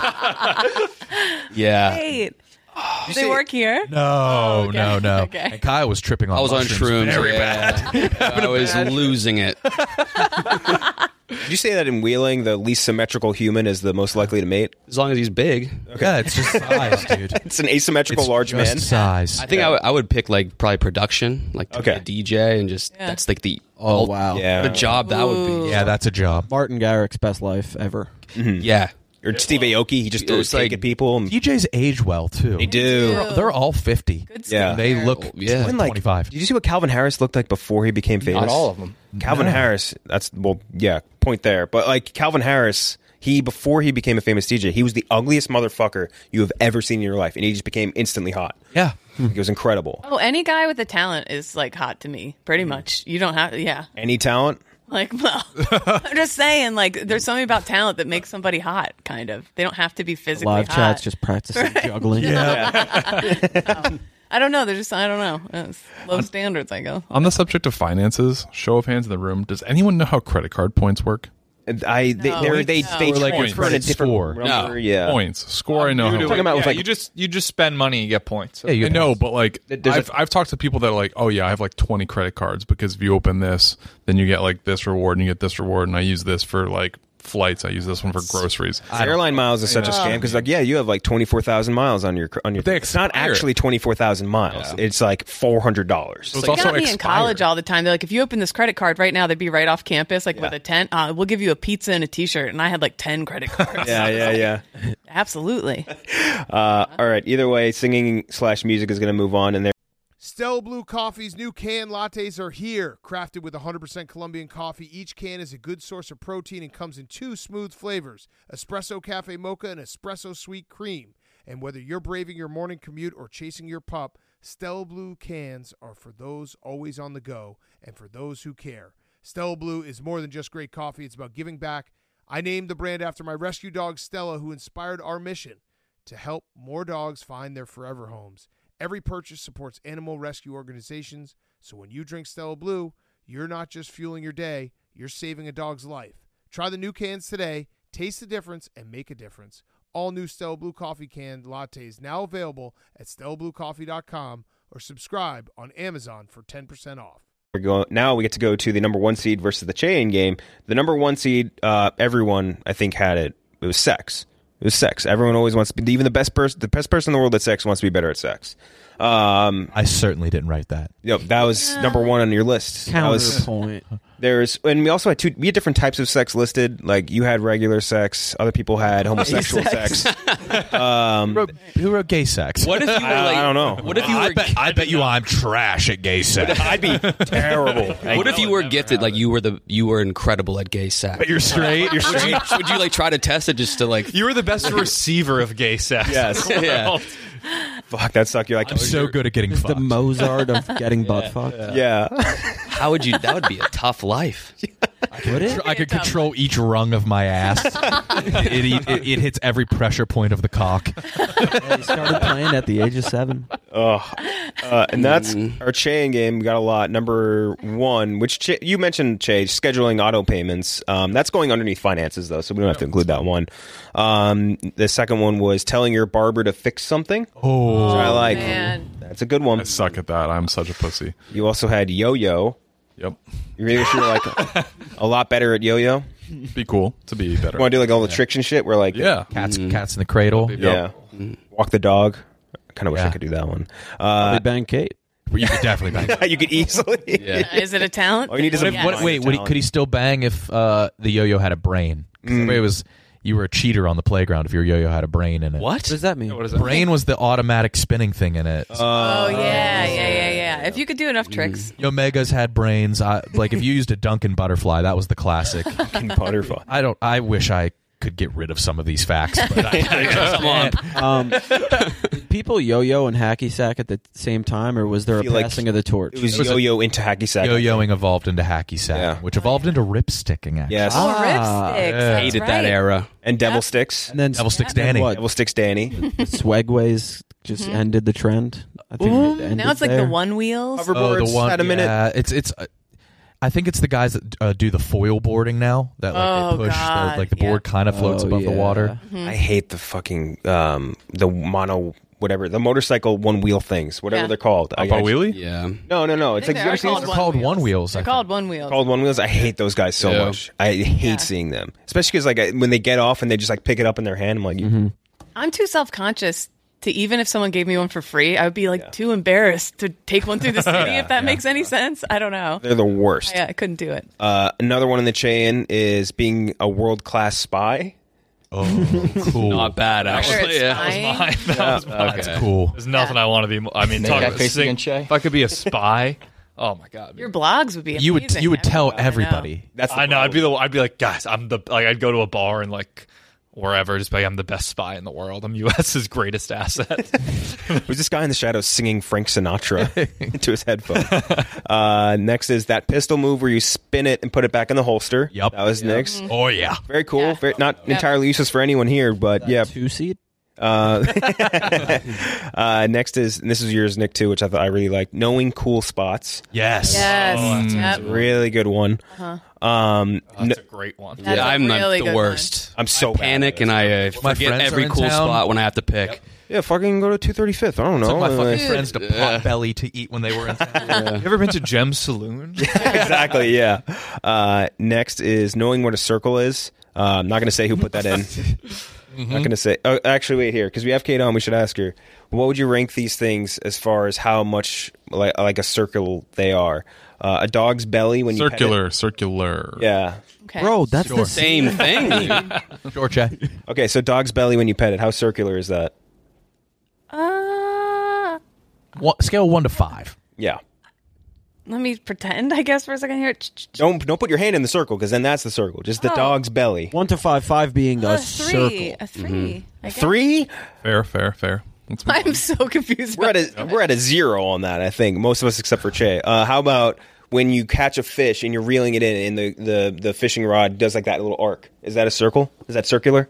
man. Yeah. Wait, do they work here? No, okay. no, no. Okay. And Kyle was tripping on. I was on mushrooms shrooms. Very yeah. bad. I was losing it. Did you say that in Wheeling, the least symmetrical human is the most likely to mate? As long as he's big. Yeah, it's just size, dude. It's an asymmetrical It's large just man. size. I think I would- I would pick like probably production, like to Okay. be a D J, and just Yeah. that's like the Oh, wow. Yeah. what a job that would Ooh. be. Yeah, that's a job. Martin Garrix's best life ever. Yeah. Or Steve Aoki, he just throws It's like- cake at people. And D Js age well too. they do. They're, they're all fifty. Good Yeah. They skincare. look Yeah. like Even, like, twenty-five. Did you see what Calvin Harris looked like before he became famous? Not all of them. Calvin No. Harris, that's, well, yeah, point there. But, like, Calvin Harris, he, before he became a famous D J, he was the ugliest motherfucker you have ever seen in your life. And he just became instantly hot. Yeah. It was incredible. Oh, any guy with a talent is like hot to me, pretty much. You don't have, yeah. Any talent? Like, well, I'm just saying, like, there's something about talent that makes somebody hot, kind of. They don't have to be physically Live hot. chat's just practicing juggling. I don't know. They're just, I don't know. It's low standards, I go. On the subject of finances, show of hands in the room, does anyone know how credit card points work? And I they No. they're- they No. they Or like your transfer in a credit different score. number, No. yeah. Points. Score, I know You how do it it. talking about Yeah, with, like- you just you just spend money, you get points. Yeah, you I get know, points. but like There's I've a- I've talked to people that are like, oh yeah, I have like twenty credit cards because if you open this, then you get like this reward and you get this reward, and I use this for like flights. I use this one for groceries. Airline miles is such a scam because, like, yeah, you have like twenty four thousand miles on your on your. They It's not expire. actually twenty four thousand miles. It's like four hundred dollars. So it's They also got me in expired. college all the time. They're like, if you open this credit card right now, they'd be right off campus, like with Yeah. a tent. Uh, we'll give you a pizza and a T-shirt. And I had like ten credit cards. Yeah, yeah, yeah. Absolutely. Uh, all right. Either way, singing slash music is going to move on, and there. Stella Blue Coffee's new canned lattes are here. Crafted with one hundred percent Colombian coffee, each can is a good source of protein and comes in two smooth flavors, Espresso Cafe Mocha and Espresso Sweet Cream. And whether you're braving your morning commute or chasing your pup, Stella Blue cans are for those always on the go and for those who care. Stella Blue is more than just great coffee. It's about giving back. I named the brand after my rescue dog, Stella, who inspired our mission to help more dogs find their forever homes. Every purchase supports animal rescue organizations, so when you drink Stella Blue, you're not just fueling your day, you're saving a dog's life. Try the new cans today, taste the difference, and make a difference. All new Stella Blue Coffee canned lattes now available at stella blue coffee dot com or subscribe on Amazon for ten percent off. We're going, now we get to go to the number one seed versus the Chain game. The number one seed, uh, everyone, I think, had it. It was sex. It was sex. Everyone always wants to be, even the best person, the best person in the world at sex wants to be better at sex. Um, I certainly didn't write that. you know, that was number one on your list. That was, Counterpoint. there's, and we also had two, we had different types of sex listed. Like you had regular sex, other people had homosexual sex. Um, Who wrote, who wrote gay sex? What if you were I- like? I don't know. What if you I were? bet, I bet you I'm trash at gay sex. I'd be terrible. What if you were gifted? Like you were the you were incredible at gay sex. But you're straight. You're Would you, would you like try to test it just to like? You were the best receiver of gay sex. Yes. in the Yeah. world. Fuck, that sucked. You're like, I'm so good at getting The fucked. Mozart of getting butt fucked. yeah. How would you? That would be a tough life. Would it? I could control each rung of my ass. it, it, it, it hits every pressure point of the cock. Yeah, he started playing at the age of seven. Uh, and that's our chain game. We got a lot. Number one, which Che, you mentioned, Che, scheduling auto payments. Um, that's going underneath finances, though, so we don't have to include that one. Um, the second one was telling your barber to fix something. Oh, So I like. Man. That's a good one. I suck at that. I'm such a pussy. You also had yo-yo. Yep. You really wish you were like a, a lot better at yo-yo. Be cool to be better. Want to do like all the tricks and shit? Where like Yeah. cats, cats in the cradle. yeah, walk the dog. I kind of wish I Yeah. could do that one. Probably Uh, bang Kate. You could definitely bang. you could easily. Yeah. Is it a talent? All you need is What a if, Yes. what, wait, would he, could he still bang if uh, the yo-yo had a brain? 'Cause everybody was you were a cheater on the playground if your yo-yo had a brain in it. What? What does that mean? What is that? Brain was the automatic spinning thing in it. Oh, yeah, yeah, yeah, yeah. If you could do enough tricks. Yo Megas had brains. I, like if you used a Duncan butterfly, that was the classic. fucking butterfly. I don't. I wish I could get rid of some of these facts, but I, I can't. Um, did people yo-yo and hacky sack at the same time, or was there a feel like passing of the torch? It was was a- yo-yo into hacky sack. Yo-yoing evolved into hacky sack, Yeah. which evolved into ripsticking. Actually, Yes. Oh, Ah, ripsticks. that's Hated right. that era. And devil Yep. sticks. and then Devil Sticks and Danny. What? Devil sticks Danny. The Swagways just ended the trend. I think it ended Now it's like there. the one wheels. Hoverboards Oh, the one. had a minute. Yeah, it's it's. Uh, I think it's the guys that uh, do the foil boarding now. That like Oh, they push, God, the, like the yeah. board kind of floats Oh, above the yeah. water. I hate the fucking um the mono whatever the motorcycle one wheel things whatever Yeah. they're called. I- Up a I- wheelie? Yeah. No, no, no. It's think like they you are ever seen called those They're called one wheels. I They're think. called one wheels. called one wheels? I hate those guys so Yeah. much. I hate Yeah. seeing them, especially because like I, when they get off and they just like pick it up in their hand. I'm like, you I'm too self conscious to even if someone gave me one for free, I would be like too embarrassed to take one through the city. If that makes any sense, I don't know. they're the worst. Yeah, I couldn't do it. Uh, another one in the chain is being a world class spy. Oh, cool. Not bad, actually. it's Yeah. fine. Mine. That Yeah. was mine. That's cool. There's nothing I want to be. mo- I mean, Make talk that about face sing- again, Shay. If I could be a spy, oh my god, Your blogs would be You would amazing. you would tell Everybody would know. everybody. That's the I know. I'd problem. be the. I'd be like, guys, I'm the. Like, I'd go to a bar and like wherever, just be like, I'm the best spy in the world. I'm U S's greatest asset. Who's this guy in the shadows singing Frank Sinatra into his headphone? Uh, next is that pistol move where you spin it and put it back in the holster. Yep. That was Nick's. Oh yeah. Very cool. Yeah. Very, not Yep. entirely useless for anyone here, but yeah. Two seat. Uh, uh, next is, and this is yours, Nick, too, which I thought I really liked. Knowing cool spots. Yes. Yes. Yep. Really good one. Um, That's a great one. That's Yeah, a I'm really the good worst. I'm so I panic and I uh, My forget friends every are in cool town. spot when I have to pick. Yeah, fucking go to two thirty-fifth. I don't know. Took my Uh, fucking friends to Potbelly to eat when they were in town. You ever been to Gem's Saloon? exactly, yeah. Uh, next is knowing what a circle is. Uh, I'm not going to say who put that in. Mm-hmm. Not going to say. Oh, actually, wait here, because we have Kate on. We should ask her. What would you rank these things as far as how much like, like a circle they are? Uh, a dog's belly when you pet Circular, circular. it. Yeah. Okay. Bro, that's the Same thing. dude. Sure, Chad. Okay, so dog's belly when you pet it. How circular is that? Uh, One, scale one to five. Yeah. let me pretend, I guess, for a second here. Don't don't put your hand in the circle, because then that's the circle. Just the Oh. dog's belly. One to five, five being a, A three. circle. A three. I guess. Three? Fair, fair, fair. Let's move I'm on. so confused. We're at about a this. we're at a zero on that. I think most of us except for Che. Uh, how about when you catch a fish and you're reeling it in, and the, the the fishing rod does like that little arc? Is that a circle? Is that circular?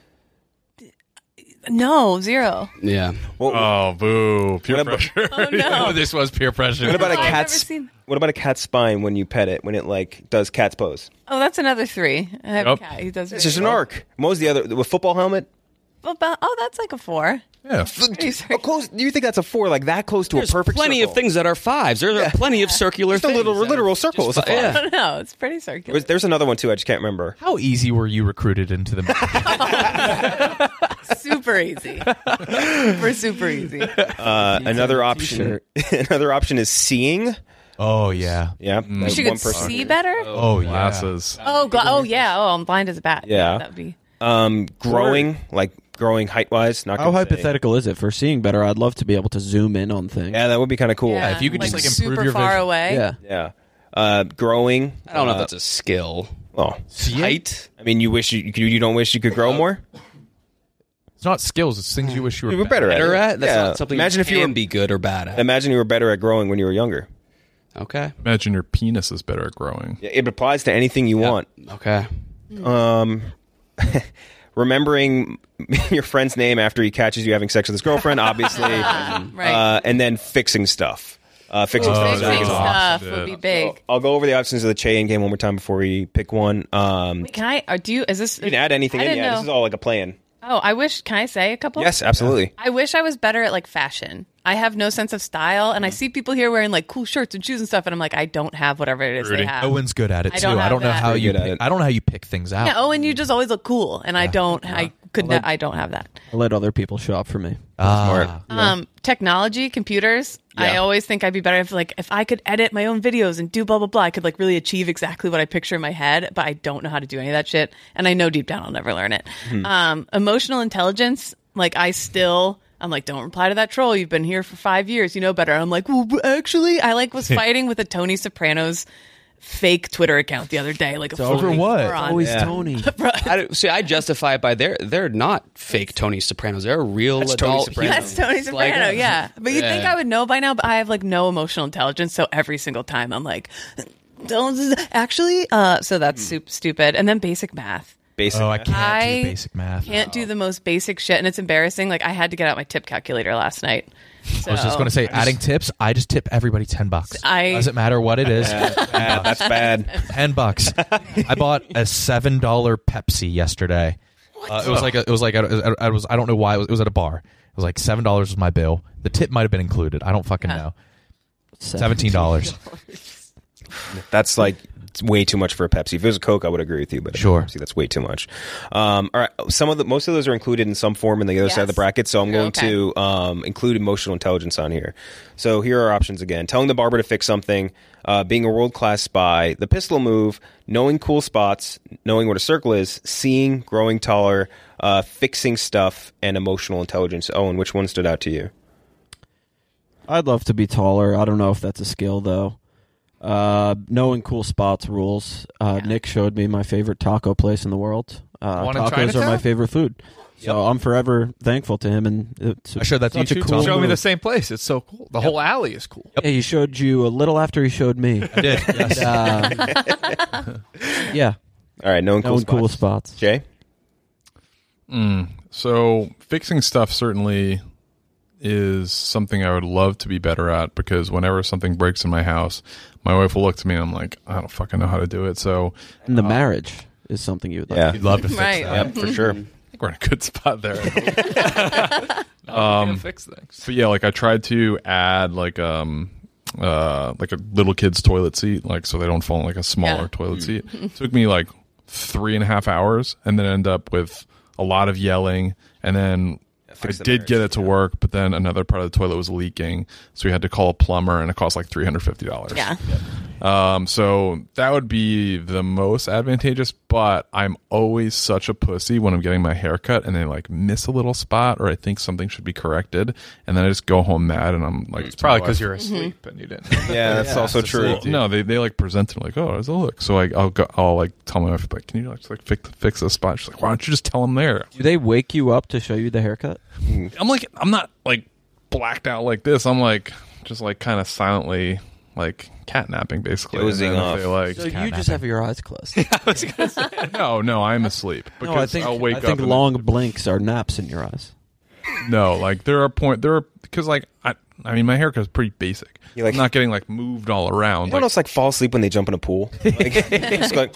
No, zero. Yeah. What, Oh, boo. Peer What about- pressure. Oh, no. This was peer pressure. what about a I've never cat's seen- What about a cat's spine when you pet it, when it like does cat's pose? Oh, that's another three. I have Yep. a cat. He does It's just an arc. What was the other? The football helmet? About, oh, that's like a four. Yeah. Pretty How circular. close? Do you think that's a four? Like that close to There's a perfect plenty circle? of things that are fives. There are plenty of circular Just a things. little that are literal circle. just It's a fi- five. I don't know. It's pretty circular. There's, there's another one too. I just can't remember. How easy were you recruited into the military? Super easy. super, super easy. Uh, another option. Another option is seeing. Oh yeah. Yeah, Wish that's you one could person. see better. Oh yeah. Glasses. Oh, gla- oh yeah. Oh, I'm blind as a bat. Yeah. That'd be. Um, growing, like growing height wise. Not How gonna say. hypothetical is it for seeing better? I'd love to be able to zoom in on things. Yeah, that would be kind of cool. Yeah, if you could just, like, improve super your far vision. away. Yeah. Yeah. Uh, growing. I don't know uh, if that's a skill. Oh, Height. I mean, you wish you you, could- you don't wish you could grow more. It's not skills. It's things you wish you were, You were better, Better at. at? it. That's yeah. not something Imagine you if you can were. be good or bad at. Imagine you were better at growing when you were younger. Okay. Imagine your penis is better at growing. Yeah, it applies to anything you want. Okay. Um, remembering your friend's name after he catches you having sex with his girlfriend, obviously. Right. Uh, and then fixing stuff. Uh, fixing Oh, stuff. that's is really Big good. stuff shit. would be big. I'll go over the options of the Che game one more time before we pick one. Um, Wait, can I? Or do you? Is this? you can add anything I in. didn't Yeah, know. this is all like a plan. Oh, I wish. Can I say a couple? Yes, absolutely. I wish I was better at like fashion. I have no sense of style, and I see people here wearing like cool shirts and shoes and stuff, and I'm like, I don't have whatever it is Rudy. they have. Owen's good at it I too. don't I have don't know that. how Very you. good at Pick, it. I don't know how you pick things out. Yeah, Owen, you just always look cool, and I don't. I could not. I don't have that. I let other people shop for me. Ah. Um, technology, computers. I Yeah. always think I'd be better if like if I could edit my own videos and do blah blah blah. I could like really achieve exactly what I picture in my head, but I don't know how to do any of that shit, and I know deep down I'll never learn it. Um, emotional intelligence. Like I still. I'm like, don't reply to that troll. You've been here for five years. You know better. I'm like, well, actually, I like was fighting with a Tony Soprano's fake Twitter account the other day. Like, a over fucking what? moron. Always Yeah. Tony. I don't- see, I justify it by they're they're not fake Tony Sopranos. They're real That's Tony adult. Soprano. humans. That's Tony It's like- Soprano, yeah. But you'd think Yeah. I would know by now, but I have like no emotional intelligence. So every single time I'm like, don't actually. Uh, so that's Hmm. super stupid. And then basic math. Basic. Oh, I math. can't I do basic math. Can't do the most basic shit, and it's embarrassing. Like I had to get out my tip calculator last night. So I was just going to say, adding tips. I just tip everybody ten bucks. I- Doesn't matter what it is. Yeah, that's bad. Ten bucks. I bought a seven dollar Pepsi yesterday. Uh, it was like a, it was like a, I was I don't know why it was, it was at a bar. It was like seven dollars was my bill. The tip might have been included. I don't fucking know. Seventeen dollars. That's like it's way too much for a Pepsi. If it was a Coke, I would agree with you, but Sure. a Pepsi, that's way too much. Um, all right, some of the most of those are included in some form in the other Yes. side of the bracket, so I'm going Okay. to um, include emotional intelligence on here. So here are options again: telling the barber to fix something, uh, being a world class spy, the pistol move, knowing cool spots, knowing what a circle is, seeing, growing taller, uh, fixing stuff, and emotional intelligence. Owen, which one stood out to you? I'd love to be taller. I don't know if that's a skill though. Uh, knowing cool spots rules. Uh, Yeah. Nick showed me my favorite taco place in the world. Uh, One in tacos are Chinatown? my favorite food. So I'm forever thankful to him. And it's I showed that to such you a too, cool Tom. Show me move. the same place. It's so cool. The whole alley is cool. Yeah, he showed you a little after he showed me. I did. Yes. Um, yeah, All right, knowing cool knowing spots. cool spots. Jay? Mm, so fixing stuff certainly is something I would love to be better at, because whenever something breaks in my house, my wife will look to me and I'm like, I don't fucking know how to do it. So And the marriage is something you would like. Yeah. You'd love to fix Right. that. Yep, for sure. I think we're in a good spot there. No, um, fix things. But yeah, like I tried to add like um uh like a little kid's toilet seat, like so they don't fall in like a smaller Yeah. toilet seat. It took me like three and a half hours, and then end up with a lot of yelling, and then I fix the did get marriage, it to work, but then another part of the toilet was leaking, so we had to call a plumber, and it cost like three hundred fifty dollars. Yeah. Um, so that would be the most advantageous, but I'm always such a pussy when I'm getting my hair cut and they like miss a little spot, or I think something should be corrected, and then I just go home mad, and I'm like, It's probably because "Oh, I- you're asleep and you didn't. Yeah, that's also true. Well, no, they they like present it like, oh, there's a look. So I, I'll go, I'll like tell my wife like, can you like, like fix fix this spot? She's like, why don't you just tell them there? Do they wake you up to show you the haircut? I'm like, I'm not like blacked out like this. I'm like just like kind of silently like catnapping basically. Dozing And then if off. They, like, So you just have your eyes closed. no, no, I'm asleep because No, I think I'll wake I think up. and long blinks are naps in your eyes. then- no, like there are point there are because like I I mean my haircut is pretty basic. You like- I'm not getting like moved all around. You don't Like, also like fall asleep when they jump in a pool. Like, just like,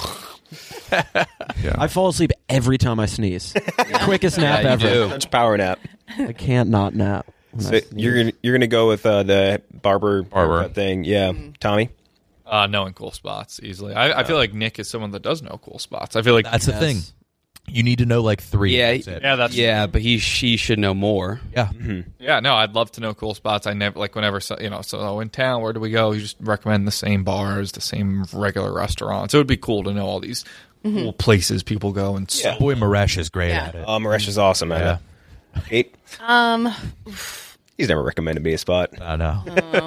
yeah. I fall asleep every time I sneeze. Quickest nap you ever. do. such power nap. I can't not nap. when I So sneeze. you're gonna you're gonna go with uh, the barber Barber. haircut thing, yeah. Tommy, Uh, knowing cool spots easily. I, I feel like Nick is someone that does know cool spots. I feel like That's the thing. You need to know like three. Yeah, That's it. yeah, that's Yeah, but he she should know more. Yeah. yeah. No, I'd love to know cool spots. I never like whenever so, you know. So in town, where do we go? You just recommend the same bars, the same regular restaurants. It would be cool to know all these cool places people go and Yeah. Boy, Maresh is great Yeah. at it. uh, Maresh is awesome at Yeah. it. Kate, Um, he's never recommended me a spot. I know.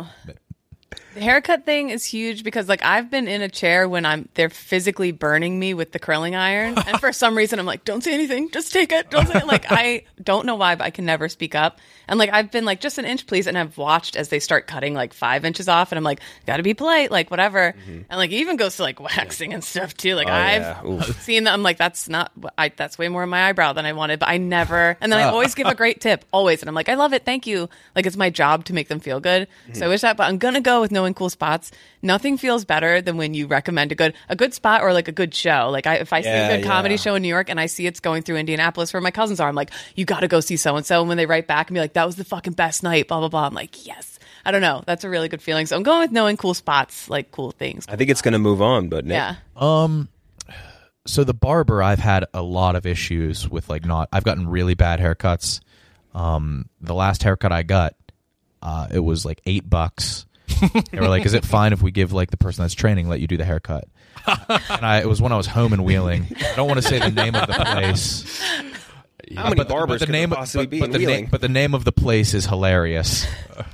the haircut thing is huge because like I've been in a chair when I'm they're physically burning me with the curling iron, and for some reason I'm like, don't say anything, just take it, don't say it. Like I don't know why, but I can never speak up. And like I've been like, just an inch, please, and I've watched as they start cutting like five inches off, and I'm like, gotta be polite, like whatever. And like it even goes to like waxing and stuff too. Like Oh, I've yeah. Oof. seen that. I'm like, that's not, I that's way more in my eyebrow than I wanted, but I never. And then I always give a great tip, always, and I'm like, I love it, thank you. Like it's my job to make them feel good. So I wish that, but I'm gonna go with knowing cool spots. Nothing feels better than when you recommend a good a good spot or like a good show. Like I, if I see Yeah, a good comedy yeah. show in New York and I see it's going through Indianapolis where my cousins are, I'm like, you got to go see so and so. And when they write back and be like, that was the fucking best night, blah blah blah. I'm like, yes. I don't know. That's a really good feeling. So I'm going with knowing cool spots, like cool things. I think it's gonna move on, but Nick, Yeah. Um, so the barber, I've had a lot of issues with like not. I've gotten really bad haircuts. Um, the last haircut I got, uh, it was like eight bucks. They were like, "Is it fine if we give like the person that's training let you do the haircut?" And I, it was when I was home and Wheeling. I don't want to say the name of the place. how many but, barbers but the could name, there possibly but, be but in the Wheeling? name, but the name of the place is hilarious.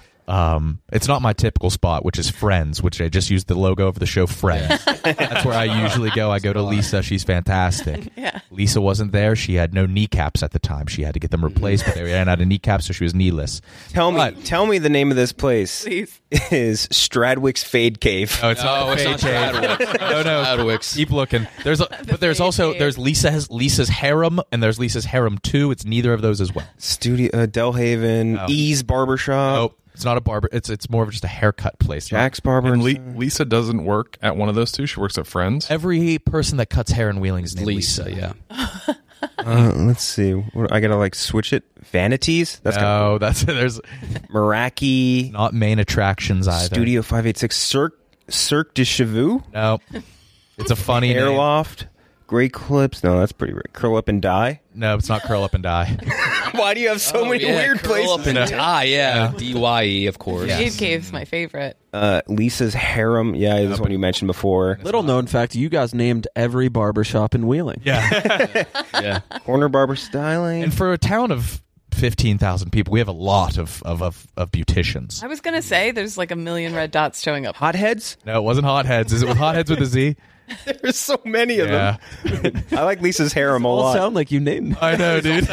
Um, it's not my typical spot, which is Friends, which I just used the logo of the show Friends. That's where I usually go. I go to Lisa. She's fantastic. Yeah. Lisa wasn't there. She had no kneecaps at the time. She had to get them replaced, but they ran out of kneecaps, so she was kneeless. Tell me, But- tell me the name of this place Please. is Stradwick's Fade Cave. No, it's No, not. it's Fade not Cave. No, no. Adwicks. Keep looking. There's, a, but there's Fade also Cave. there's Lisa's Lisa's Harem, and there's Lisa's Harem Two. It's neither of those as well. Studio uh, Delhaven, No. Ease Barbershop, Nope. It's not a barber. It's it's more of just a haircut place. Jack's Barber. And and Le- Lisa doesn't work at one of those two. She works at Friends. Every person that cuts hair in Wheeling is named Lisa, Lisa. yeah. Uh, let's see. What, I gotta like switch it. Vanities. That's no, that's there's kind of Meraki. not main attractions either. Studio five eight six. Cirque Cirque de Chevaux. No, It's a funny Hair name. loft, great clips. No, that's pretty weird. Curl up and die. No, it's not curl up and die. Why do you have so Oh, many yeah, weird curl places? up and die, yeah. D Y E, of course. Cave Cave's my favorite. Uh, Lisa's Harem. Yeah, this one you mentioned before. Little known fact: you guys named every barbershop in Wheeling. Yeah. Yeah. Corner barber styling. And for a town of fifteen thousand people, we have a lot of, of, of, of beauticians. I was gonna say there's like a million red dots showing up. Hotheads? No, it wasn't Hotheads. Is it with Hotheads with a Z? There's so many of Yeah. them. I like Lisa's Harem a All lot. sound like you named them. I know, dude.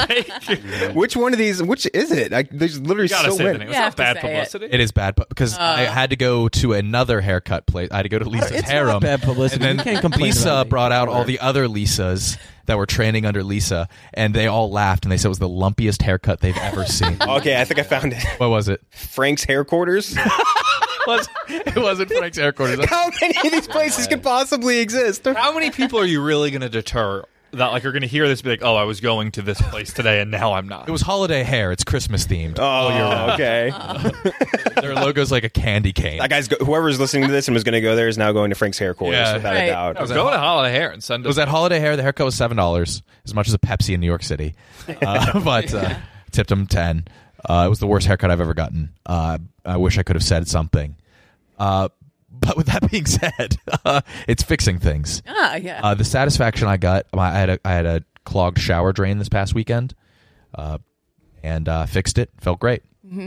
Which one of these? Which is it? I, there's literally You gotta so say the many. name. You It's have not to bad say it. publicity. It is bad, but because I had to go to another haircut place. I had to go to Lisa's It's Harem. not bad publicity. And You then can't complain Lisa about it. brought out all the other Lisas that were training under Lisa, and they all laughed, and they said it was the lumpiest haircut they've ever seen. Okay, I think I found it. What was it? Frank's Hair Quarters. It, was, it wasn't Frank's Hair Quarters. How many of these places could possibly exist? How many people are you really going to deter that like are going to hear this and be like, oh, I was going to this place today and now I'm not? It was holiday hair. It's Christmas themed. Oh, okay. Their logo's like a candy cane. That guy's go- whoever's listening to this and was going to go there is now going to Frank's Hair Quarters Yeah. without Right. a doubt. I was going to Holiday Hair and send It was at Holiday Hair. The haircut was seven dollars, as much as a Pepsi in New York City. Uh, but uh, tipped him ten. Uh, it was the worst haircut I've ever gotten. Uh, I wish I could have said something. Uh, but with that being said, uh, it's fixing things. Ah, yeah. Uh, the satisfaction I got, I had a, I had a clogged shower drain this past weekend, uh, and uh, fixed it. Felt great.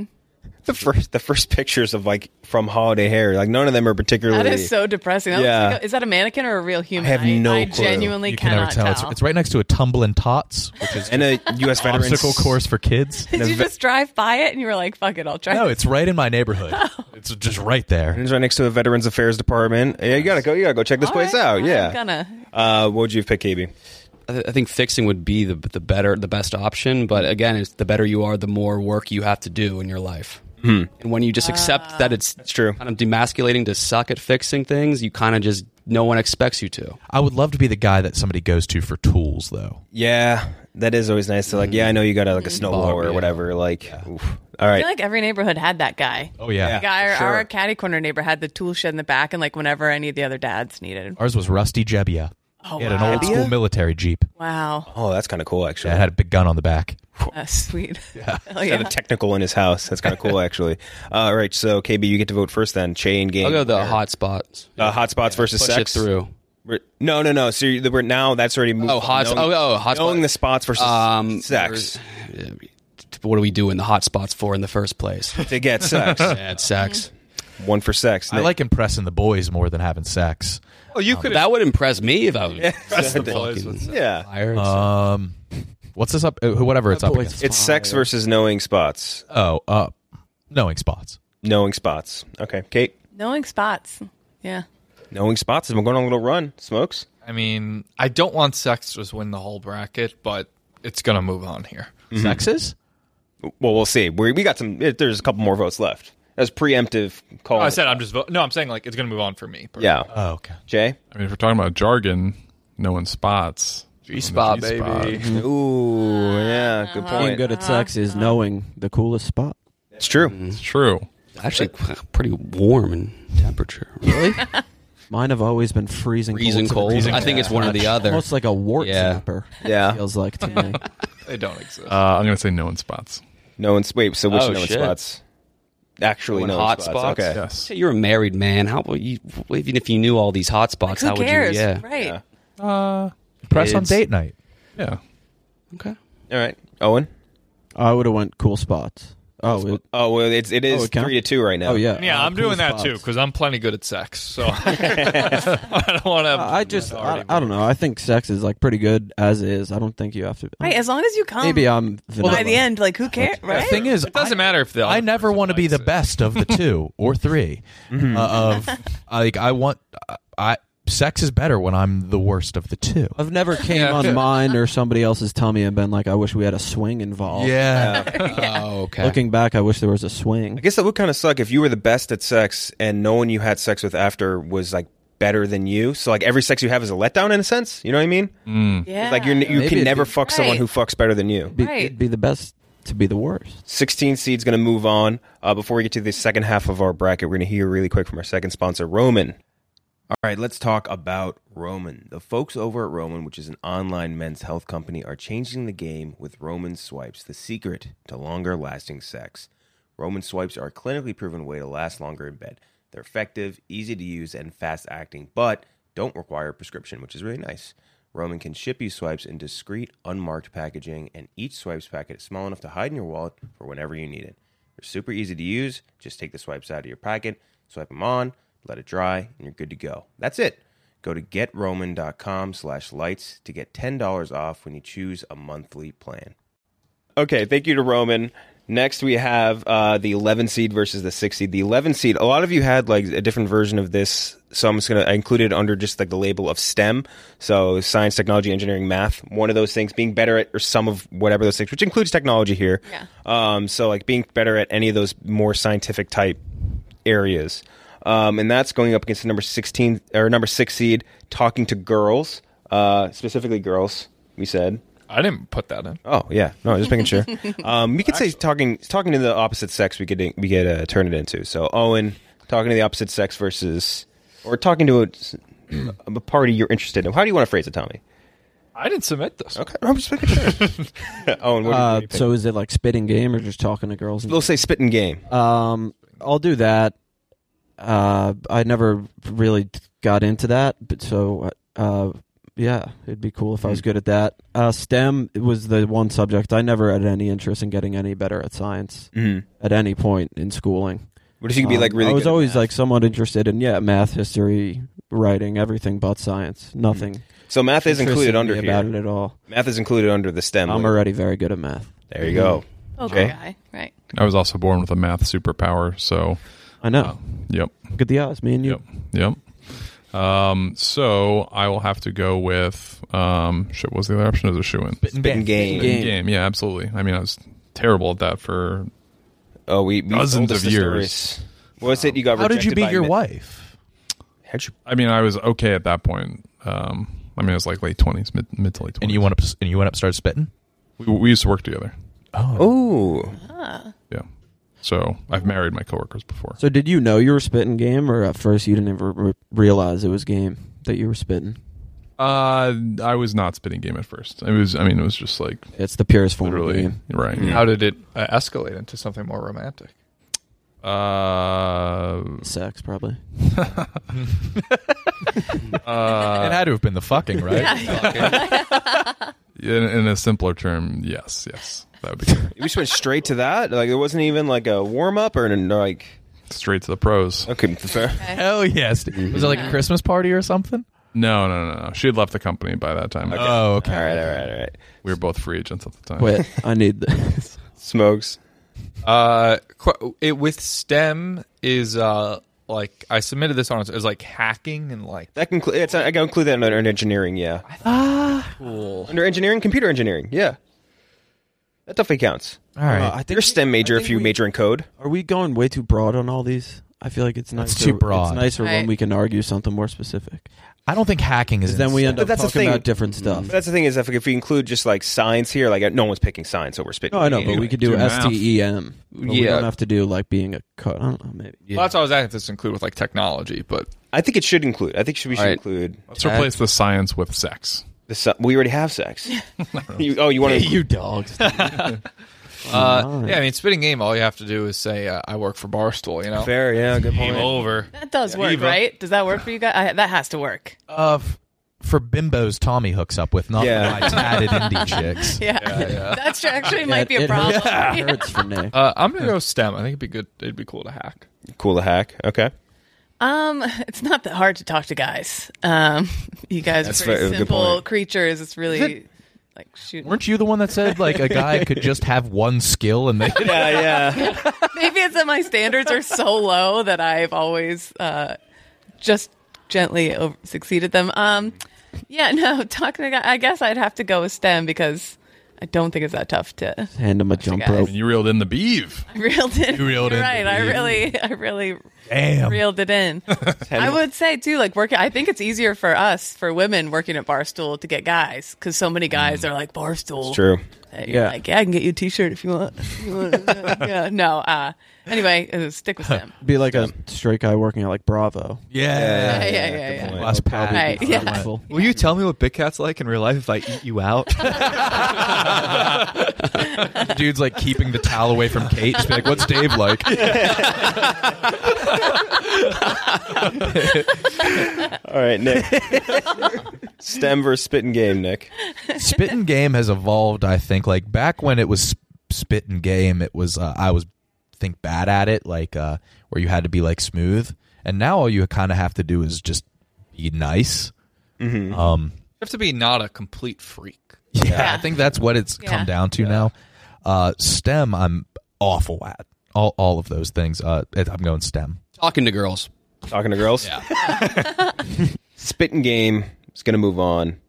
The first, the first pictures of like from Holiday Hair, like none of them are particularly. That is so depressing. That Yeah. looks like a- is that a mannequin or a real human? I have no I clue. genuinely You can never cannot tell. tell. It's, it's right next to a Tumblin' Tots, which is and a U S an veterans obstacle course for kids. Did you just drive by it and you were like, "Fuck it, I'll try"? No, it's right in my neighborhood. It's just right there. And it's right next to a Veterans Affairs department. Yeah, you gotta go. You gotta go check this All place right, out. I'm Yeah. gonna. Uh, what would you pick, K B? I, th- I think fixing would be the the better, the best option. But again, it's the better you are, the more work you have to do in your life. Hmm. And when you just accept that it's That's true. kind of demasculating to suck at fixing things, you kind of just no one expects you to. I would love to be the guy that somebody goes to for tools, though. Yeah, that is always nice to like. Yeah, I know you got a, like a snowblower or yeah. whatever. Like, oof. All I right. feel like every neighborhood had that guy. Oh yeah, Yeah. The guy, sure. our caddy corner neighbor had the tool shed in the back, and like whenever any of the other dads needed. ours was Rusty Jebbia. Oh He had an wow! old school military Jeep. Wow, Oh, that's kind of cool, actually. Yeah, it had a big gun on the back. that's sweet. Yeah, Hell He had yeah. a technical in his house. That's kind of cool, actually. Uh, all right, so K B, you get to vote first. Then chain game. I'll go the hot spots. uh, hot spots versus Push sex it through. We're- No, no, no. So you- we're now that's already moved. Oh, hot. Knowing, oh, oh, hot knowing spot. the spots versus Um, sex there's- What do we do in the hot spots for in the first place? to get sex. Yeah, it's sex. One for sex. I like impressing the boys more than having sex. Oh, you could That would impress me if I was impress the boys with sex. Yeah. fired. Um, what's this up? uh, Whatever it's up boys. against. It's sex versus knowing spots. Oh, uh, knowing spots. Knowing spots. Okay, Kate. Knowing spots. Yeah. Knowing spots. We're going on a little run. Smokes. I mean, I don't want sex to just win the whole bracket, but it's going to move on here. Sexes? Well, we'll see. We we got some. It, there's a couple more votes left. That's preemptive call. Oh, I said I'm just vo- no. I'm saying like it's going to move on for me. Yeah. Oh, okay. Jay. I mean, if we're talking about jargon, knowing spots. G-spot, G-spot. baby. Ooh, yeah. Good Being point. good at sex is knowing the coolest spot. It's true. It's true. Actually, pretty warm in temperature. Really? Mine have always been freezing, Freezing cold. cold. I think it's one or the other. Almost like a wart Yeah. snapper. Yeah. Feels like to me. They don't exist. Uh, I'm going to say knowing spots. Knowing. Wait. So which Oh, knowing shit. spots? Actually, Knowing knowing hot spots. spots? Okay. Yes. Say you're a married man. How would you? Even if you knew all these hot spots, Who how would cares? you? Yeah. Right. Yeah. Uh, Press on Kids. date night. yeah. Okay. All right. Owen. I would have went cool spots. Oh, it, Oh well, it's it is Oh, it count? three to two right now. oh yeah. yeah, Uh, I'm cool doing that spots. too because I'm plenty good at sex. So I don't want to. Uh, I just, I, I don't know. I think sex is like pretty good as is. I don't think you have to. Right. As long as you come. Maybe I'm by vanilla. the end, like who cares? Right. The thing is, It doesn't I, matter if the. I other never person want to be likes the it. best of the two or three. Mm-hmm. uh, of like, I want. I sex is better when I'm the worst of the two. I've never came on mine or somebody else's tummy and been like, I wish we had a swing involved. Yeah. Oh, okay. Looking back, I wish there was a I swing. guess that would kind of suck if you were the best at sex and no one you had sex with after was like better than you. So like every sex you have is a letdown in a sense. You know what I mean? Yeah. Like you're, you Maybe can it'd never be- fuck someone Right. who fucks better than you. Be, Right. It'd be the best to be the worst. sixteen seed's going to move on. Uh, before we get to the second half of our bracket, we're going to hear really quick from our second sponsor, Roman. All right, let's talk about Roman. The folks over at Roman, which is an online men's health company, are changing the game with Roman Swipes, the secret to longer-lasting sex. Roman Swipes are a clinically proven way to last longer in bed. They're effective, easy to use, and fast-acting, but don't require a prescription, which is really nice. Roman can ship you swipes in discreet, unmarked packaging, and each swipes packet is small enough to hide in your wallet for whenever you need it. They're super easy to use. Just take the swipes out of your packet, swipe them on, let it dry, and you're good to go. That's it. Go to getroman.com slash lights to get ten dollars off when you choose a monthly plan. Okay, thank you to Roman. Next, we have uh, the eleven seed versus the six seed. The eleven seed, a lot of you had like a different version of this, so I'm just going to include it under just like the label of STEM. So science, technology, engineering, math. One of those things, being better at or some of whatever those things, which includes technology here. Yeah. Um, so like being better at any of those more scientific type areas. Um, and that's going up against the number sixteen or number six seed, talking to girls, uh, specifically girls, we said. I didn't put that in. Oh yeah, no, just making sure. Um, we could say talking talking to the opposite sex. We could we could uh, turn it into. So Owen talking to the opposite sex versus, or talking to a, a party you're interested in. How do you want to phrase it, Tommy? I didn't submit this. Okay, I'm just making sure. Owen, what do you, Uh, what do you so is it like spitting game or just talking to girls? and- We'll say spitting game. Um, I'll do that. Uh, I never really got into that, but so uh, yeah, it'd be cool if I was good at that. Uh, STEM was the one subject I never had any interest in getting any better at science Mm-hmm. at any point in schooling. What if you could be like really? Um, I was good at always math? like somewhat interested in yeah, math, history, writing, everything but science. Nothing. So math is included interested under me here. about it at all. Math is included under the STEM. I'm label. already very good at math. There you go. Okay. Okay. Guy. Right. I was also born with a math superpower, so I know. yep, Look at the odds, me and you. yep, yep. Um, so I will have to go with um, shit. What was the other option? As a shoe in Spitting Spitting game. Game. game. Yeah, absolutely. I mean, I was terrible at that for Oh, we, we Dozens told us of the years. stories. What was it? You got How did you rejected beat by your mi- wife? How'd you- I mean, I was okay at that point. Um, I mean, it was like late twenties, mid mid to late twenties. And you went up and you went up started spitting? We, we used to work together. Oh, Yeah. So I've married my coworkers before. So did you know you were spitting game, or at first you didn't ever re- realize it was game that you were spitting? Uh, I was not spitting game at first. It was. I mean, it was just like It's the purest form of literally game. right. How did it uh, escalate into something more romantic? Uh, Sex, probably. uh, it had to have been the fucking, right? in, in a simpler term, yes, yes, that would be good. we just went straight to that. Like it wasn't even like a warm up or an, like. Straight to the pros. Okay, fair. Hell yes. Was it like a Christmas party or something? No, no, no, no. She had left the company by that time. Oh, okay. All right, all right, all right. We were both free agents at the time. Wait, I need this. Smokes. Uh, qu- it with STEM is uh like I submitted this on as like hacking and like That can. Cl- it's, I can include that under, under engineering. Yeah. cool. Under engineering, computer engineering. Yeah. That definitely counts. All right. Uh, I think You're a STEM major I if think you we- major in code. Are we going way too broad on all these? I feel like it's nicer. too broad. It's nicer when Right. we can argue something more specific. I don't think hacking is. Because then we end But up that's the talking thing. about different stuff. But that's the thing is, if, if we include just like science here, like no one's picking science over spitting. No, I know, but game. we could do Do math. S T E M. But We Yeah. don't have to do like being a code. I don't know, maybe. Well, that's why I was asking if this include with like technology, but I think it should include. I think should, we should All right. include. Let's replace the science with sex. The su- we already have sex. you, oh, you want to? you dogs. uh, yeah, I mean, spitting game. All you have to do is say uh, I work for Barstool. You know, Fair, yeah, good game point. over. That does work, Eva. right? Does that work for you guys? I, that has to work. Uh, f- for bimbos, Tommy hooks up with, not Yeah. for my tatted indie chicks. Yeah, that's true. Actually, it might be a it problem. Hurts, it hurts for Nick. Uh, I'm gonna go STEM. I think it'd be good. It'd be cool to hack. Cool to hack. Okay. Um, it's not that hard to talk to guys. Um, you guys That's are pretty fair- good simple point. creatures. It's really like shooting. Weren't you the one that said like a guy could just have one skill and they? Yeah, yeah. Maybe it's that my standards are so low that I've always uh, just gently over- succeeded them. Um, yeah, no, talking to guys, I guess I'd have to go with STEM because I don't think it's that tough to. Hand him a jump guys. rope. And you reeled in the beeve. I reeled in. You reeled You're in right. the I beef. really, I really Damn. reeled it in. I would say too, like working. I think it's easier for us, for women working at Barstool, to get guys because so many guys are like Barstool. It's true. Uh, You're Yeah. like, yeah, I can get you a T-shirt if you want. If you want. yeah, no. Uh, anyway, uh, stick with them. Be like a straight guy working at like Bravo. Yeah. Yeah, yeah, yeah, yeah. Point. Last That would pat. probably be Right, yeah. fruitful. Will you tell me what Big Cat's like in real life if I eat you out? Dude's like keeping the towel away from Kate. Just be like, what's Dave like? All right, Nick. STEM versus spitting game, Nick. Spitting game has evolved, I think. Like back when it was spitting game, it was uh, I was think bad at it, like uh, where you had to be like smooth. And now all you kind of have to do is just be nice. Mm-hmm. Um, You have to be not a complete freak. yeah, Yeah. I think that's what it's Yeah. come down to now. Uh, STEM, I'm awful at all all of those things. Uh, I'm going STEM. Talking to girls. Talking to girls. Yeah. Spitting game is going to move on.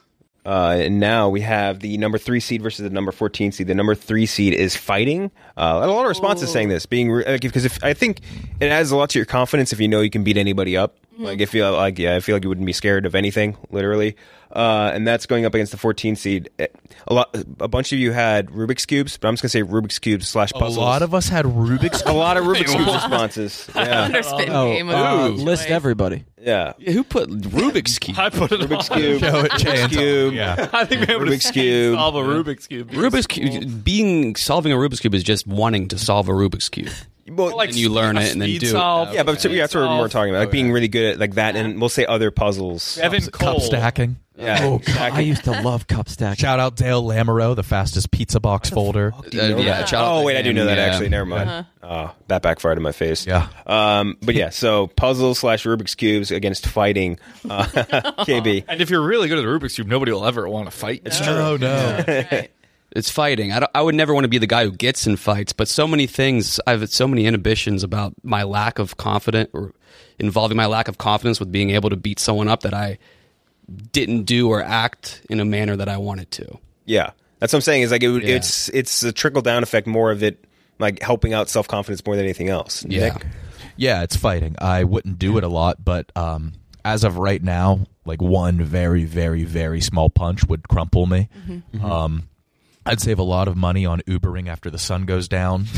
Uh, and now we have the number three seed versus the number fourteen seed. The number three seed is fighting. Uh, a lot of responses saying this, being re- like, because if I think it adds a lot to your confidence if you know you can beat anybody up. Like if you like, yeah, I feel like you wouldn't be scared of anything, literally. Uh, and that's going up against the fourteen seed. A lot, a bunch of you had Rubik's cubes, but I'm just gonna say Rubik's cubes slash A puzzles. lot of us had Rubik's. a lot of Rubik's cubes responses. Yeah, Under spitting Oh, game. uh, of list choice. everybody. yeah. Yeah, who put Rubik's Cube? I put it Rubik's on. cube, Show it, Jay, Rubik's and tell cube. me. Yeah. I think maybe Rubik's cube. solve a Rubik's cube. Rubik's Cube. Being solving a Rubik's Cube is just wanting to solve a Rubik's Cube. Well, Like And you learn a it and then speed do it. solve. yeah, but so, yeah, that's what we're talking about. Like being really good at like that, and we'll say other puzzles. Evan Cup Cole. stacking. Yeah, Oh, God, I used to love cup stacking. Shout out Dale Lamoureux, the fastest pizza box folder. Uh, yeah, shout out Oh to wait, I do him, know that yeah. actually. Never mind. Oh, that backfired in my face. Yeah. Um, but yeah, so puzzles slash Rubik's cubes against fighting. Uh, K B. And if you're really good at the Rubik's Cube, nobody will ever want to fight. It's Oh no. Right. It's fighting. I, don't, I would never want to be the guy who gets in fights, but so many things, I have so many inhibitions about my lack of confidence, or involving my lack of confidence with being able to beat someone up, that I didn't do or act in a manner that I wanted to. Yeah, that's what I'm saying. Is like it, would Yeah. it's it's a trickle down effect. More of it like helping out self confidence more than anything else. Yeah. Nick? Yeah, it's fighting. I wouldn't do it a lot, but um, as of right now, like one very, very, very small punch would crumple me. Um, I'd save a lot of money on Ubering after the sun goes down.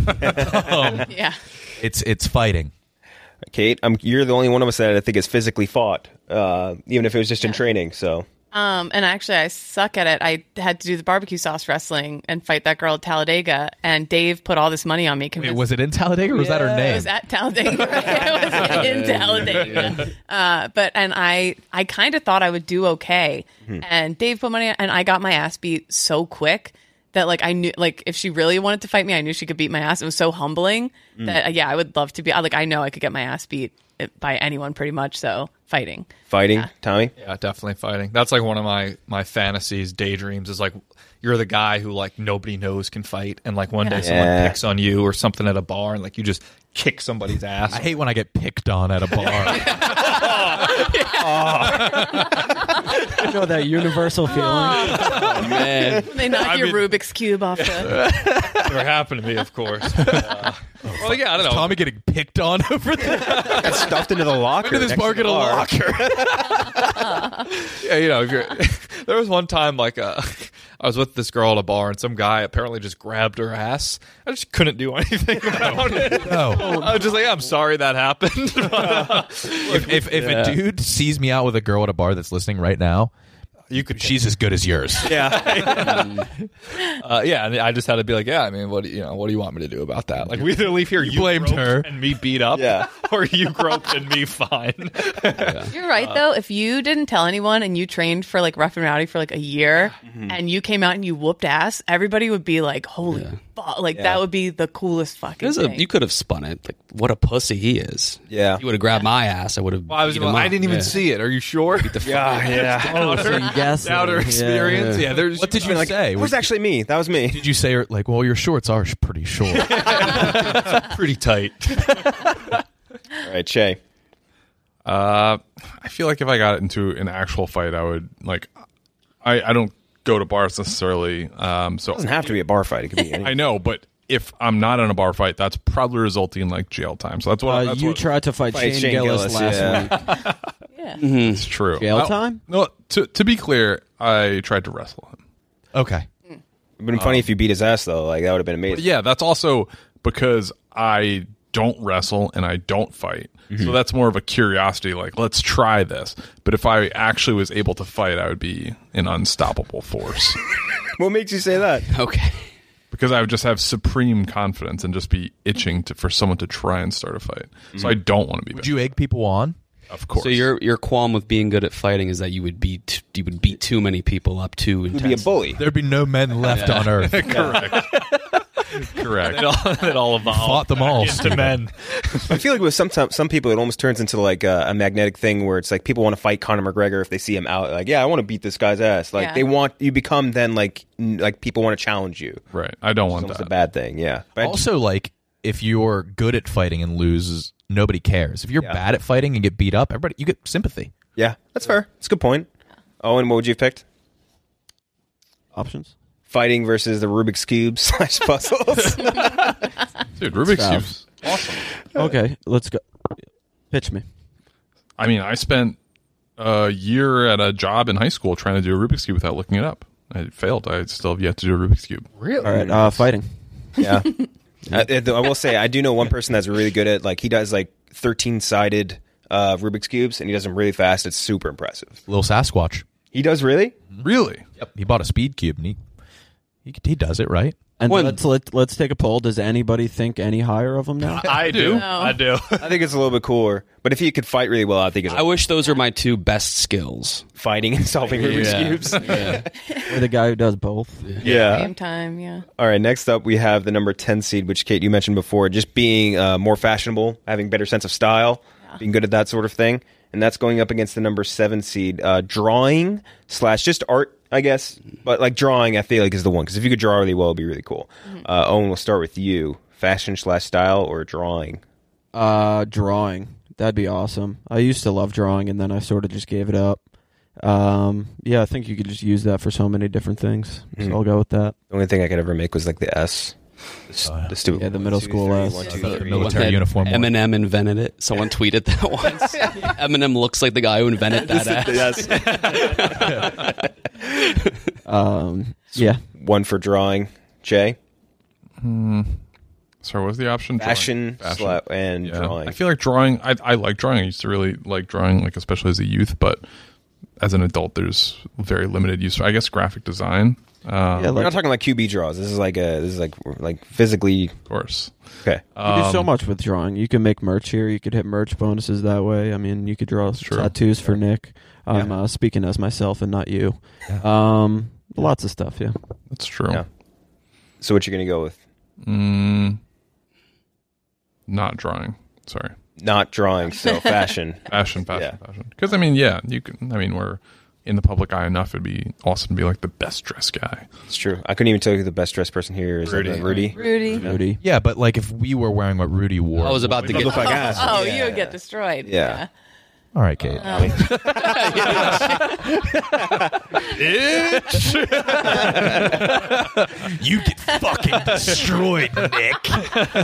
um, Yeah. it's it's fighting. Kate, I'm, you're the only one of us that I think is physically fought, uh, even if it was just in training. So Um, and actually, I suck at it. I had to do the barbecue sauce wrestling and fight that girl at Talladega, and Dave put all this money on me. Wait, convinced- was it in Talladega or was that her It name? was at Talladega. Right? It was in Talladega. Uh, but and I, I kind of thought I would do okay. And Dave put money, on, and I got my ass beat so quick that like I knew, like if she really wanted to fight me, I knew she could beat my ass. It was so humbling that uh, yeah, I would love to be. Like I know I could get my ass beat by anyone pretty much. So fighting. fighting, Tommy. Yeah, definitely fighting. That's like one of my my fantasies, daydreams. Is like you're the guy who like nobody knows can fight, and like one day Yeah. someone Yeah. picks on you or something at a bar, and like you just kick somebody's ass. I hate when I get picked on at a bar. You know that universal feeling. Oh, man. They knock I your mean- Rubik's cube off the. Never happened to me, of course. Uh, well, yeah, I don't know. Tommy getting picked on over there. Got stuffed into the locker. Look at this next bar to get the a bar. locker. Yeah, you know, if you're, there was one time like uh, I was with this girl at a bar, and some guy apparently just grabbed her ass. I just couldn't do anything about it. No. I was just like, I'm sorry that happened. But, uh, If if, if a dude sees me out with a girl at a bar that's listening right now, you could, she's as good as yours. yeah, uh, yeah. And I just had to be like, yeah. I mean, what do you, you know? What do you want me to do about that? Like, we either leave here, you, blamed groped her. and me beat up, Yeah. or you groped and me fine. You're right though. If you didn't tell anyone and you trained for like Rough and Rowdy for like a year, and you came out and you whooped ass, everybody would be like, "Holy fuck!" Like that would be the coolest fucking There's a, thing. you could have spun it. Like, what a pussy he is. Yeah. He would have grabbed my ass. I would have. Well, I was. beat him Well, I up. didn't even Yeah. see it. Are you sure? Yeah, yeah. Oh, so you guessed it. Outer Yeah. experience. Yeah. There's. What did you Like, say? it was actually me. That was me. Did you say like, well, your shorts are sh- pretty short? pretty tight? All right, Shay. Uh, I feel like if I got into an actual fight, I would like. I, I don't go to bars necessarily, um, so It doesn't have to be a bar fight. It could be any. I know, but if I'm not in a bar fight, that's probably resulting in like jail time. So that's what Uh, that's you what, tried to fight, Fight Shane, Shane Gillis, Gillis, last yeah. week. Yeah. It's true. Jail I- time? No, to to be clear, I tried to wrestle him. Okay. It would have been funny if you beat his ass though. Like that would have been amazing. But yeah, that's also because I don't wrestle and I don't fight. Mm-hmm. So that's more of a curiosity, like, let's try this. But if I actually was able to fight, I would be an unstoppable force. What makes you say that? Okay. Because I would just have supreme confidence and just be itching to, for someone to try and start a fight. So I don't want to be Would bad. you egg people on? Of course. So your your qualm with being good at fighting is that you would beat you would beat too many people up too You'd intensely. be a bully. There'd be no men left on Earth. Correct. Correct. It all, it all evolved. Fought them all. Into men. I feel like with some some people, it almost turns into like a, a magnetic thing where it's like people want to fight Conor McGregor if they see him out. Like, yeah, I want to beat this guy's ass. Like Yeah. they want you become then like n- like people want to challenge you. Right. I don't It's want almost that. a bad thing. Yeah. But Also, like, if you're good at fighting and lose, nobody cares. If you're Yeah. bad at fighting and get beat up, everybody you get sympathy. yeah, that's fair. That's a good point. Owen, what would you have picked? Options? Fighting versus the Rubik's Cube slash puzzles. Dude, Rubik's Foul. Cube's awesome. Okay, let's go. Pitch me. I mean, I spent a year at a job in high school trying to do a Rubik's Cube without looking it up. I failed. I still have yet to do a Rubik's Cube. Really? All right, uh, fighting. yeah. I, I will say, I do know one person that's really good at, like, he does, like, thirteen-sided uh, Rubik's Cubes, and he does them really fast. It's super impressive. Little Sasquatch. He does really? Really? Yep. He bought a speed cube and he he, he does it right. And When- let's let, let's take a poll. Does anybody think any higher of them now? I do. No. I do. I think it's a little bit cooler. But if he could fight really well, I think it's I wish those are my two best skills. fighting and solving Rubik's Yeah. Cubes. Yeah. Or the guy who does both? Yeah. Same time, yeah. All right, next up we have the number ten seed, which Kate, you mentioned before, just being uh, more fashionable, having better sense of style, being good at that sort of thing. And that's going up against the number seven seed, uh, drawing slash just art, I guess. But like drawing, I feel like is the one, because if you could draw really well, it'd be really cool. Uh, Owen, we'll start with you. Fashion slash style or drawing? Uh, drawing. That'd be awesome. I used to love drawing, and then I sort of just gave it up. Um, yeah, I think you could just use that for so many different things. So Mm. I'll go with that. The only thing I could ever make was like the S. The, s- the stupid Yeah, the one, middle two, school three, S. one, two, The three. military That uniform one. Eminem invented it. Someone tweeted that once. Eminem looks like the guy who invented that ass. Um, yeah. One for drawing. Jay? Sorry, what was the option? Drawing. Fashion, Fashion. sla- and Yeah. drawing. I feel like drawing. I, I like drawing. I used to really like drawing, like especially as a youth. But as an adult, there's very limited use. I guess graphic design. Um, Yeah, We're like, not talking like Q B draws. This is like a this is like like physically of course. okay. you do so Um, much with drawing. You can make merch here. You could hit merch bonuses that way. I mean, you could draw true. tattoos for Nick. I'm uh, speaking as myself and not you. Um, lots of stuff, yeah. That's true. Yeah. So what you gonna go with? Mm, not drawing. Sorry. Not drawing, so fashion. Fashion, fashion, Yeah. fashion. Because I mean, yeah, you can. I mean, we're in the public eye enough. It'd be awesome to be like the best dressed guy. It's true. I couldn't even tell you who the best dressed person here is. Rudy. Uh, Rudy. Rudy. Rudy. Yeah, but like if we were wearing what Rudy wore. I was about to Look get. like ass. Oh, Yeah. you would get destroyed. Yeah. All right, Kate. You get fucking destroyed, Nick.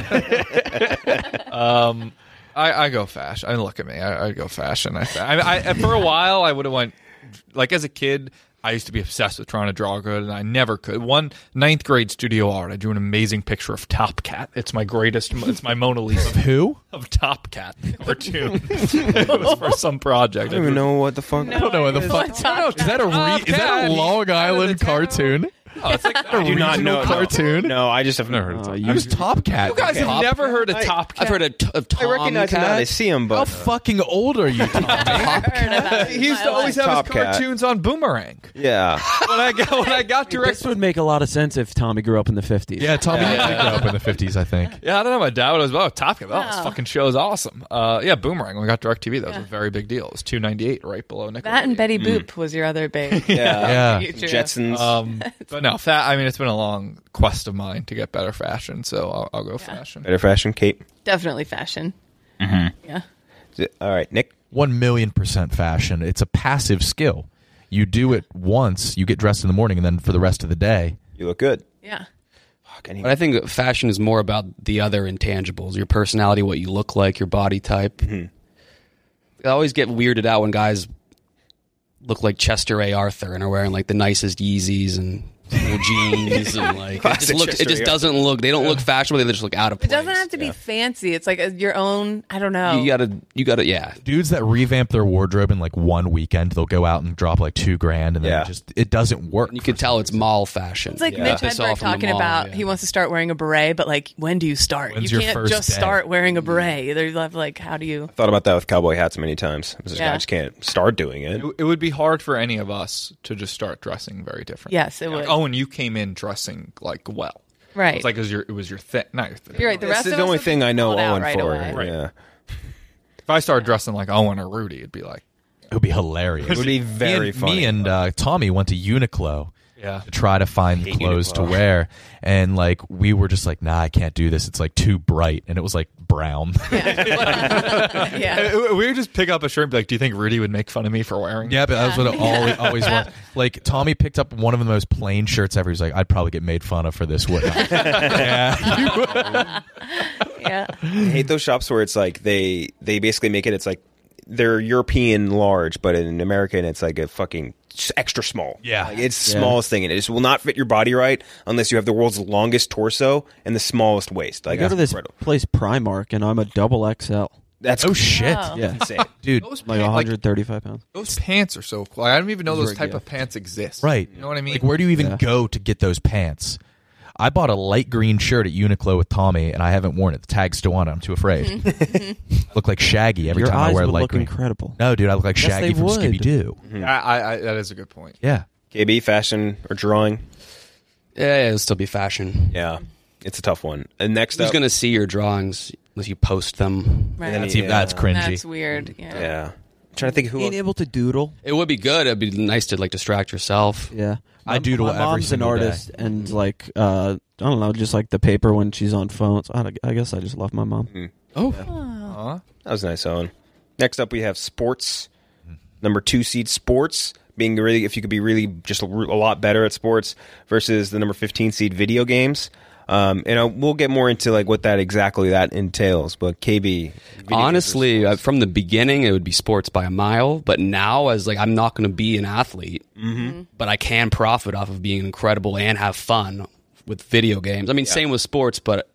Um, I, I go fashion. I mean, look at me. I, I go fashion. I, I, I for a while I would have went like as a kid. I used to be obsessed with trying to draw good, and I never could. One ninth grade studio art, I drew an amazing picture of Top Cat. It's my greatest. It's my Mona Lisa Who? of Top Cat cartoon. It was for some project. I don't even know what the fuck. I don't know what the fuck. What's up? Is that a re- is that a Long Island cartoon? Oh, it's like I do not know. cartoon? No, I just have Never heard of Uh, it. you, Who's Top Cat? you guys have Top- never heard of I- Top Cat. I've heard of, t- of Tom I recognize him now. I see him, How but fucking old are you, Tom? Heard about He used to always have Top his Cat. cartoons on Boomerang. yeah. When I got when I got direct, this would make a lot of sense if Tommy grew up in the fifties. Yeah, Tommy did grow up in the fifties, I think. yeah, I don't know. My dad was oh Top Cat. Oh, this Wow. fucking show is awesome. Uh, yeah, Boomerang. When we got DirecTV, that was a very big deal. It was two ninety eight, right below Nickelodeon. That and Betty Boop was your other big. Yeah. Yeah. future. Jetsons. Um, but no, fat. I mean, it's been a long quest of mine to get better fashion, so I'll, I'll go fashion. Better fashion, Kate. Definitely fashion. Yeah. All right, Nick. One million percent fashion. It's a passive skill. You do it once, you get dressed in the morning, and then for the rest of the day, You look good. Yeah. But I think fashion is more about the other intangibles, your personality, what you look like, your body type. Mm-hmm. I always get weirded out when guys look like Chester A. Arthur and are wearing like the nicest Yeezys and little jeans and like it just looks. It just doesn't look. They don't look fashionable. They just look out of It place. doesn't have to be fancy. It's like a, your own. I don't know. You gotta. You gotta. Yeah. Dudes that revamp their wardrobe in like one weekend, they'll go out and drop like two grand, and then Yeah. it just it doesn't work. You can tell it's mall fashion. It's like Yeah. Mitch Piss Hedberg off from the talking mall, about yeah. he wants to start wearing a beret, but like, when do you start? When's you your can't first just day? start wearing a beret. There's like, how do you? Thought about that with cowboy hats many times. I was just, Yeah. I just can't start doing it. It, it would be hard for any of us to just start dressing very different. Yes, it Like, would. Owen, you came in dressing like well. Right. It's like it was your it was your thing. Not your thing. You're right. The rest This is of the us only would thing I know pull it out Owen right for. away. Right. Yeah. If I started dressing like Owen or Rudy, it'd be like It would be hilarious. It would be very me and, funny. Me and uh, Tommy went to Uniqlo yeah. to try to find Hate clothes to Uniqlo. wear, and like we were just like, nah, I can't do this. It's like too bright, and it was like brown. Yeah. We would just pick up a shirt and be like, "Do you think Rudy would make fun of me for wearing?" Yeah, but that was what it always, always was. Like Tommy picked up one of the most plain shirts ever. He's like, I'd probably get made fun of for this. Wouldn't I? Yeah. Yeah. I hate those shops where it's like they they basically make it. It's like they're European large, but in American it's like a fucking s- extra small. Yeah. like, it's the Yeah. smallest thing, and it just will not fit your body right unless you have the world's longest torso and the smallest waist. I Like go to that's this incredible. place Primark, and I'm a double X L. That's Oh shit, Oh. Yeah, insane. dude. Those like pants, one hundred thirty-five pounds. those pants are so cool. I don't even know Those those are a type of gift. pants exist. Right. You know what I mean? Like, where do you even Yeah. go to get those pants? I bought a light green shirt at Uniqlo with Tommy, and I haven't worn it. The tag's still on it. I'm too afraid. Look like Shaggy every Your time I eyes wear would light look green. incredible. No, dude, I look like Yes, Shaggy they from would. Scooby Doo. I, I, I, that is a good point. Yeah. K B, fashion or drawing? Yeah, it'll still be fashion. Yeah, it's a tough one. And next Who's up, gonna see your drawings unless you post them? Right. then That's, Yeah. that's cringy. That's weird. Yeah. yeah, I'm trying to think of who. Being able to doodle. It would be good. It'd be nice to like distract yourself. Yeah, I My- doodle my every mom's an single day. artist, and like uh, I don't know, just like the paper when she's on phones. I, don't- I guess I just love my mom. Oh, Huh? That was nice, Owen. Next up, we have sports. Number two seed sports, being really, if you could be really just a, a lot better at sports, versus the number fifteen seed video games. Um, and uh, we'll get more into like what that exactly that entails. But K B, video games honestly, versus uh, sports. from the beginning, it would be sports by a mile. But now, as like I'm not going to be an athlete, Mm-hmm. but I can profit off of being incredible and have fun with video games. I mean, same with sports, but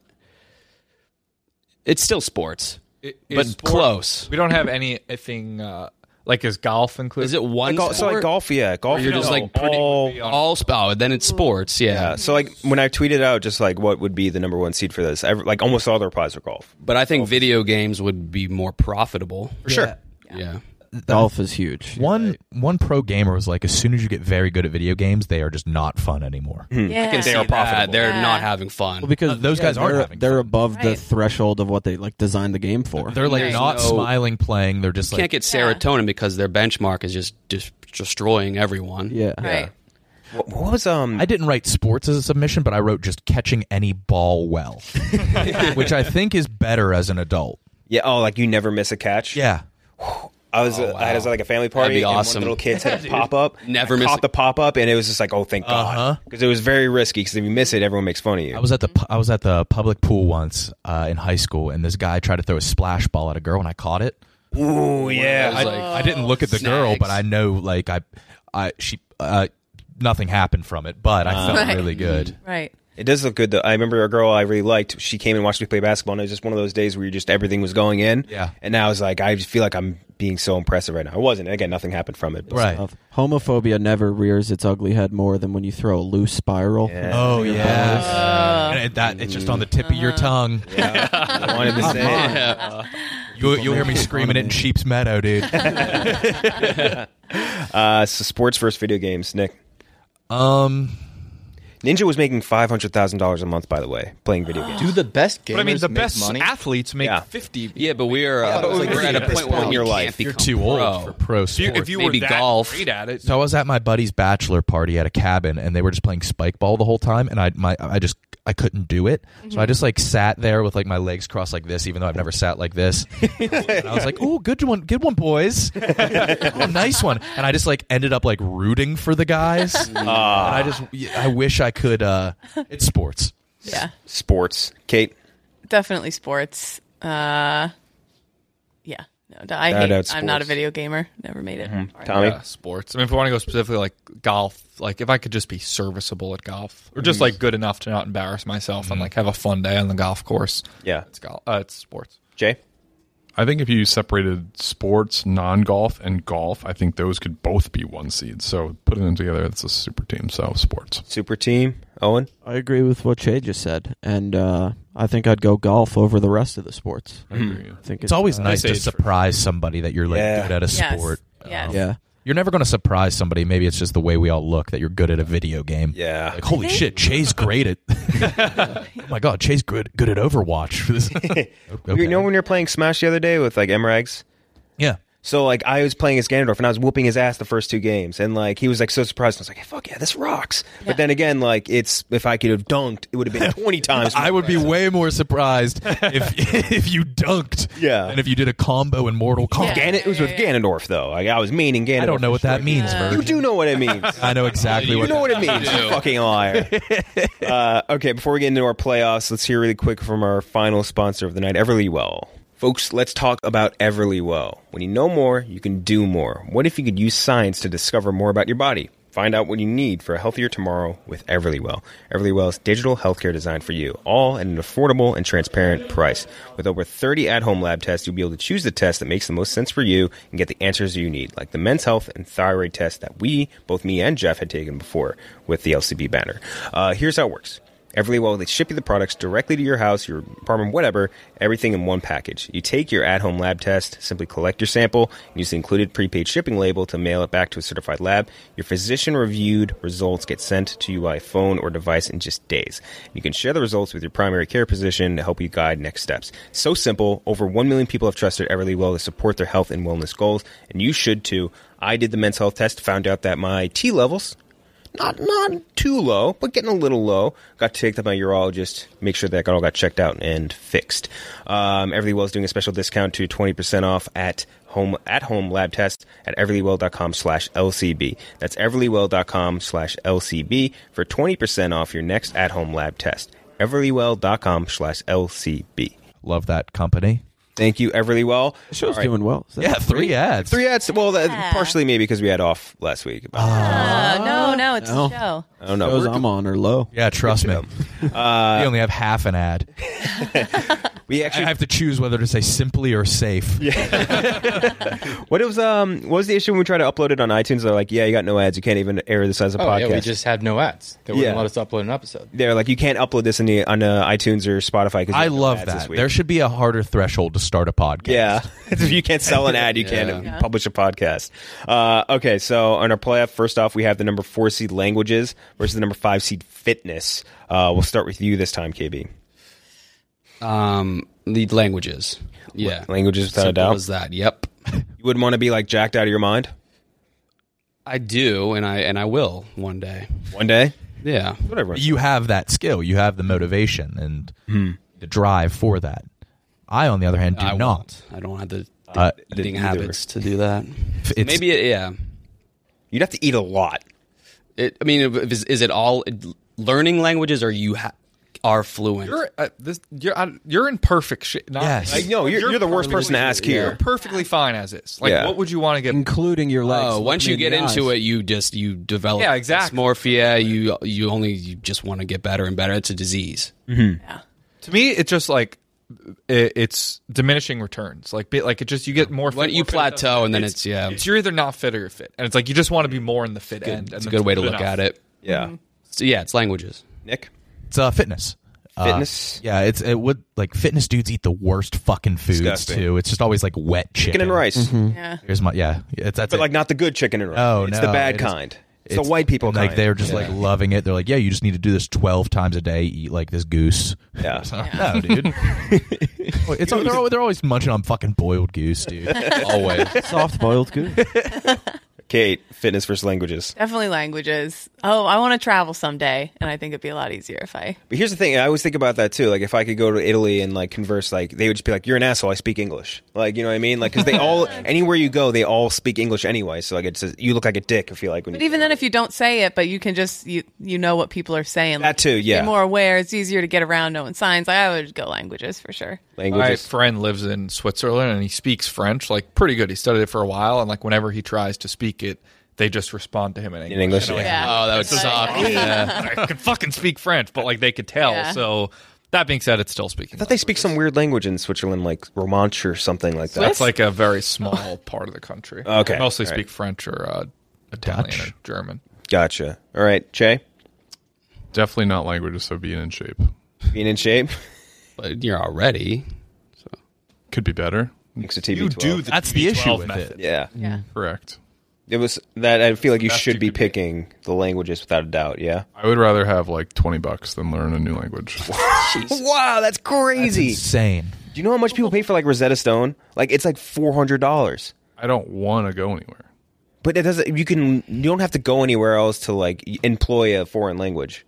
it's still sports. It- But is sport- close. We don't have anything uh, like is golf included? Is it one Like, gol- so sport? like golf, yeah, golf. Or you're is just like all, pretty, all sp- oh, then it's sports. Yeah. yeah. So like when I tweeted out just like what would be the number one seed for this, every, like almost all the replies are golf. But I think video games would be more profitable. For sure. Yeah. Golf is huge. One one pro gamer was like, as soon as you get very good at video games, they are just not fun anymore. Yeah. I can see are that. profitable. They're Yeah. not having fun. Well, because Uh, those yeah, guys aren't they're, having they're fun. above the Right. threshold of what they like designed the game for. They're like There's not no- smiling playing. They're just You like can't get serotonin because their benchmark is just, just destroying everyone. yeah. Right. What, what was um? I didn't write sports as a submission, but I wrote just catching any ball well, which I think is better as an adult. yeah. Oh, like you never miss a catch. Yeah. I was Oh, uh, I had wow. like a family party. That'd be and awesome. One little kids had a pop up. Never I miss caught it. the pop up, and it was just like, oh, thank Uh-huh. God, because it was very risky. Because if you miss it, everyone makes fun of you. I was at the pu- I was at the public pool once uh, in high school, and this guy tried to throw a splash ball at a girl, and I caught it. Ooh, yeah. I was I, like, I didn't look at the girl, snags. but I know like I, I she uh, nothing happened from it, but I felt Right. really good. Right. It does look good though. I remember a girl I really liked. She came and watched me play basketball, and it was just one of those days where you just everything was going in. Yeah. And now it's like I just feel like I'm being so impressive right now. I wasn't. Again, nothing happened from it. But Right. Of- Homophobia never rears its ugly head more than when you throw a loose spiral. Yeah. Oh Your yeah, and it, that it's just on the tip of your tongue. I wanted to say it. Yeah. You, you'll hear me screaming it in Sheep's Meadow, dude. Uh, so sports versus video games. Nick, Um, Ninja was making five hundred thousand dollars a month. By the way, playing video games. Do the best gamers But I mean, the make best money? athletes make Yeah. fifty. Yeah, but we're, uh, but like, we're we're at a at this point where point in you your can't life. become you're too old pro. for pro If you, sports. if you Maybe were that golf. great at it, So I was at my buddy's bachelor party at a cabin, and they were just playing spike ball the whole time, and I my I just I couldn't do it, so I just like sat there with like my legs crossed like this, even though I've never sat like this. And I was like, "Oh, good one, good one, boys! Oh, nice one!" And I just like ended up like rooting for the guys. And I just I wish I could. uh It's sports. Yeah. Sports. Kate? Definitely sports. Uh, yeah. No, I Shout hate, out I'm not a sports. video gamer. Never made it. Mm-hmm. Tommy? Yeah, sports. I mean, if we want to go specifically like golf, like if I could just be serviceable at golf, or just like good enough to not embarrass myself and like have a fun day on the golf course. Yeah. It's golf. Uh, it's sports. Jay? I think if you separated sports, non-golf, and golf, I think those could both be one seed. So putting them together, that's a super team. So sports. Super team. Owen? I agree with what Che just said, and uh, I think I'd go golf over the rest of the sports. I agree. I think It's always uh, nice to age for- surprise somebody that you're like Yeah. good at a Yes. sport. Yes. Yeah. You're never going to surprise somebody. Maybe it's just the way we all look that you're good at a video game. Yeah. Like, holy shit, Che's great at. Oh my god, Che's good good at Overwatch. Okay. You know when you're playing Smash the other day with like Emrags? Yeah. So like I was playing as Ganondorf and I was whooping his ass the first two games, and like he was like so surprised. I was like, hey, "Fuck yeah, this rocks!" Yeah. But then again, like it's if I could have dunked, it would have been twenty times. I would be way more surprised if if you dunked Yeah. than if you did a combo in Mortal Kombat. Yeah. Gan- it was with Ganondorf though. Like I was meaning Ganondorf. I don't know what that for means, sure. Virg. You do know what it means. I know exactly You what know what it You means, you do. fucking liar. uh, okay, before we get into our playoffs, let's hear really quick from our final sponsor of the night, Everlywell. Folks, let's talk about Everlywell. When you know more, you can do more. What if you could use science to discover more about your body? Find out what you need for a healthier tomorrow with Everlywell. Everlywell is digital healthcare designed for you, all at an affordable and transparent price. With over thirty at-home lab tests, you'll be able to choose the test that makes the most sense for you and get the answers you need, like the men's health and thyroid test that we, both me and Jeff, had taken before with the L C B banner. Uh, here's how it works. Everlywell, they ship you the products directly to your house, your apartment, whatever, everything in one package. You take your at-home lab test, simply collect your sample, and use the included prepaid shipping label to mail it back to a certified lab. Your physician-reviewed results get sent to you by phone or device in just days. You can share the results with your primary care physician to help you guide next steps. So simple, over one million people have trusted Everlywell to support their health and wellness goals, and you should too. I did the men's health test, found out that my T levels... Not not too low, but getting a little low. Got to take that by my urologist, make sure that all got checked out and fixed. Um, Everlywell is doing a special discount to twenty percent off at home at home lab test at everlywell.com slash LCB. That's everlywell.com slash LCB for twenty percent off your next at home lab test. everlywell.com slash LCB. Love that company. Thank you, Everlywell. The show's All right. doing well. Is that Yeah, three ads. Three ads. Well, that, Yeah. partially maybe because we had off last week. Uh, no, no, it's No. a show. I don't know. shows We're- I'm on are low. Yeah, trust me. Uh, we only have half an ad. we I actually have to choose whether to say simply or safe. What was um what was the issue when we tried to upload it on iTunes? They're like, yeah, you got no ads. You can't even air this as a Oh, podcast. yeah, we just had no ads. They wouldn't Yeah. let us upload an episode. They're like, you can't upload this in the, on uh, iTunes or Spotify. Cause you I have no love ads this that. week. There should be a harder threshold to start a podcast. Yeah, if you can't sell an ad, you Yeah. can't Yeah. publish a podcast. Uh, okay, so on our playoff, first off, we have the number four seed Languages versus the number five seed Fitness. Uh, we'll start with you this time, K B. Um, the languages. Yeah. Languages without a Simple doubt. as that. Yep. You wouldn't want to be like jacked out of your mind I do, and I and I will one day. one day. Yeah. Whatever. You have that skill. You have the motivation and Hmm. the drive for that. I, on the other hand, do I not. won't. I don't have the Uh, eating either. habits to do that. It's- Maybe, it, yeah. You'd have to eat a lot. It, I mean, is, is it all learning languages, or you ha- are fluent? You're uh, this. You're uh, you're in perfect shape. Not- Yes. Like, no, you're, you're the worst person to ask You're here. perfectly fine as is. Like, Yeah. what would you want to get? Including your legs. Oh, Look once me you in get the into eyes. it, you just you develop Yeah, exactly. dysmorphia. You you only you just want to get better and better. It's a disease. To me, it's just like it, it's diminishing returns. Like, be- like it just you get more. When fit, you more fit, plateau, and then it's yeah, It's you're either not fit or you're fit, and it's like you just want to be more in the fit good. end. It's a and good way to good look enough. at it. Yeah. So yeah, it's languages. Nick? It's uh, fitness. Uh, Fitness? yeah, it's it would like fitness dudes eat the worst fucking foods Disgusting. too. It's just always like wet chicken, Chicken and rice. Yeah. Here's my yeah. It's that's But it. like not the good chicken and rice. Oh, it's no, the bad it is- kind. It's, the white people and, kind. like they're just like loving it. They're like, yeah, you just need to do this twelve times a day. Eat like this goose. Yeah. So, no, dude. it's they're, always, they're always munching on fucking boiled goose, dude. Always. Soft boiled goose. Kate, fitness versus languages. Definitely languages. Oh, I want to travel someday, and I think it'd be a lot easier if I. But here's the thing: I always think about that too. Like, if I could go to Italy and like converse, like they would just be like, "You're an asshole. I speak English." Like, you know what I mean? Like, because they all anywhere you go, they all speak English anyway. So like, it says you look like a dick. I feel like when. But you even then, if you don't say it, but you can just you you know what people are saying. That too, yeah. You're more aware. It's easier to get around knowing signs. I would go languages for sure. My languages. friend lives in Switzerland and he speaks French, like pretty good. He studied it for a while, and like whenever he tries to speak it, they just respond to him in English. In English, And I'm like, yeah. Oh, that would It's like- suck. Yeah. I can fucking speak French, but like they could tell. Yeah. So that being said, it's still speaking. I thought they speak some weird language in Switzerland, like Romansh or something like that. That's like a very small part of the country. Okay. They mostly All speak right. French or uh, Italian Dutch. or German. Gotcha. All right, Che, Definitely not languages, so being in shape. being in shape. But you're already. Could be better. Thanks to T B You twelve. do the That's T B the issue twelve with method. it. Yeah. Yeah. Correct. It was that I feel like you Best should you be could be. picking the languages without a doubt. Yeah. I would rather have like twenty bucks than learn a new language. Wow, that's crazy. Insane. Do you know how much people pay for like Rosetta Stone? Like it's like four hundred dollars. I don't want to go anywhere. But it doesn't. You can. You don't have to go anywhere else to like employ a foreign language.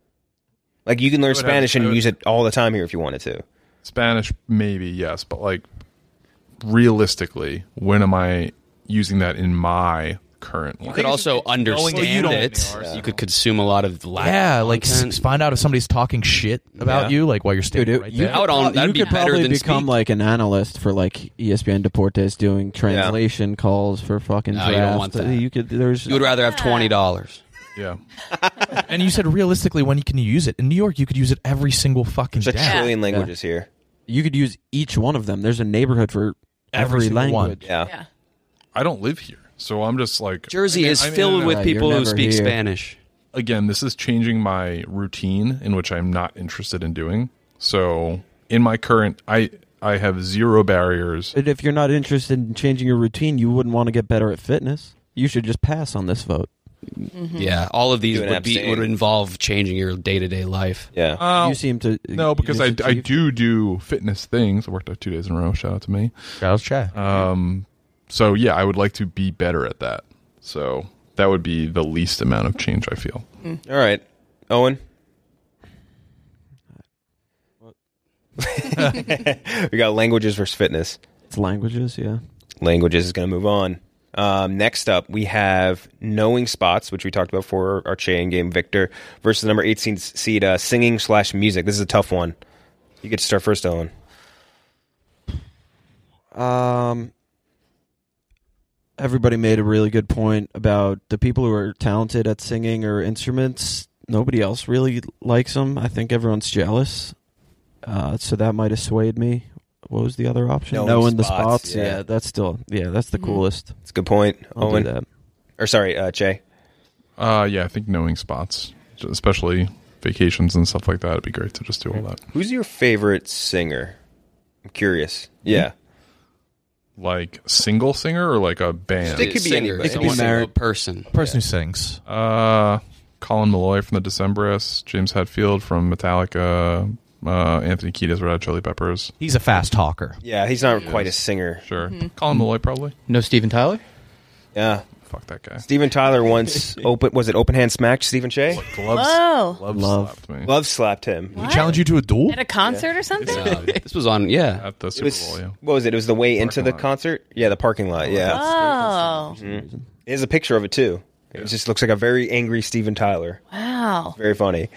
Like you can learn would have- Spanish I and would- use it all the time here if you wanted to. Spanish, maybe, yes, but like realistically, when am I using that in my current You life? could also understand Well, you don't- it. Yeah. You could consume a lot of Latin Yeah, like content. s- find out if somebody's talking shit about Yeah. you, like while you're standing Dude, right you there. I would all- that'd you be could better probably than become speak. like an analyst for like E S P N Deportes doing translation calls for fucking No, draft. you don't want that. You could. There's. You would rather have twenty dollars. Yeah. And you said realistically, when can you use it? In New York, you could use it every single fucking There's a day. trillion languages here. You could use each one of them. There's a neighborhood for Every every, single one. language. Yeah. Yeah. I don't live here, so I'm just like Jersey Again, is I mean, filled no, no, with no. people You're who never speak here. Spanish. again, this is changing my routine in which I'm not interested in doing. So in my current, I I have zero barriers. But if you're not interested in changing your routine, you wouldn't want to get better at fitness. You should just pass on this vote. Yeah, all of these Do an would be abstain. would involve changing your day to day life. Yeah. Uh, you seem to no, because I, I misachieve. do do fitness things. I worked out two days in a row. Shout out to me. Shout out Chad. Um, so yeah, I would like to be better at that. So that would be the least amount of change I feel. All right, Owen. We got languages versus fitness. It's languages, yeah. Languages is going to move on. Um, next up, we have knowing spots, which we talked about for our chain game, Victor, versus the number eighteen seed uh, singing slash music. This is a tough one. You get to start first, Owen. Um, everybody made a really good point about the people who are talented at singing or instruments. Nobody else really likes them. I think everyone's jealous. Uh, so that might have swayed me. What was the other option? Knowing Knowing the spots, spots. yeah. Yeah. that's still yeah, that's the coolest. It's a good point, I'll Owen. do that. Or sorry, uh, Che. Uh, yeah, I think knowing spots, especially vacations and stuff like that, it'd be great to just do all that. Who's your favorite singer? I'm curious. Yeah. Like single singer or like a band? It could be Singer, anybody. It could be someone- married. a person. Person who sings. Uh, Colin Malloy from the Decemberists, James Hetfield from Metallica, uh, Anthony Kiedis, Red Hot Chili Peppers. He's a fast talker. Yeah, he's not quite a singer. Sure. Colin Malloy probably. No Steven Tyler? Yeah. Fuck that guy. Steven Tyler once open was it open hand smacked Stephen Che? Gloves, Whoa. gloves Love. slapped me Love slapped him. We challenge you to a duel? At a concert or something? Uh, this was on, yeah. at the It Super was Bowl. Yeah. what was it? It was the way into the lot. concert. Yeah, the parking lot. Yeah, Oh, there's a picture of it too. It just looks like a very angry Steven Tyler. wow. Very funny.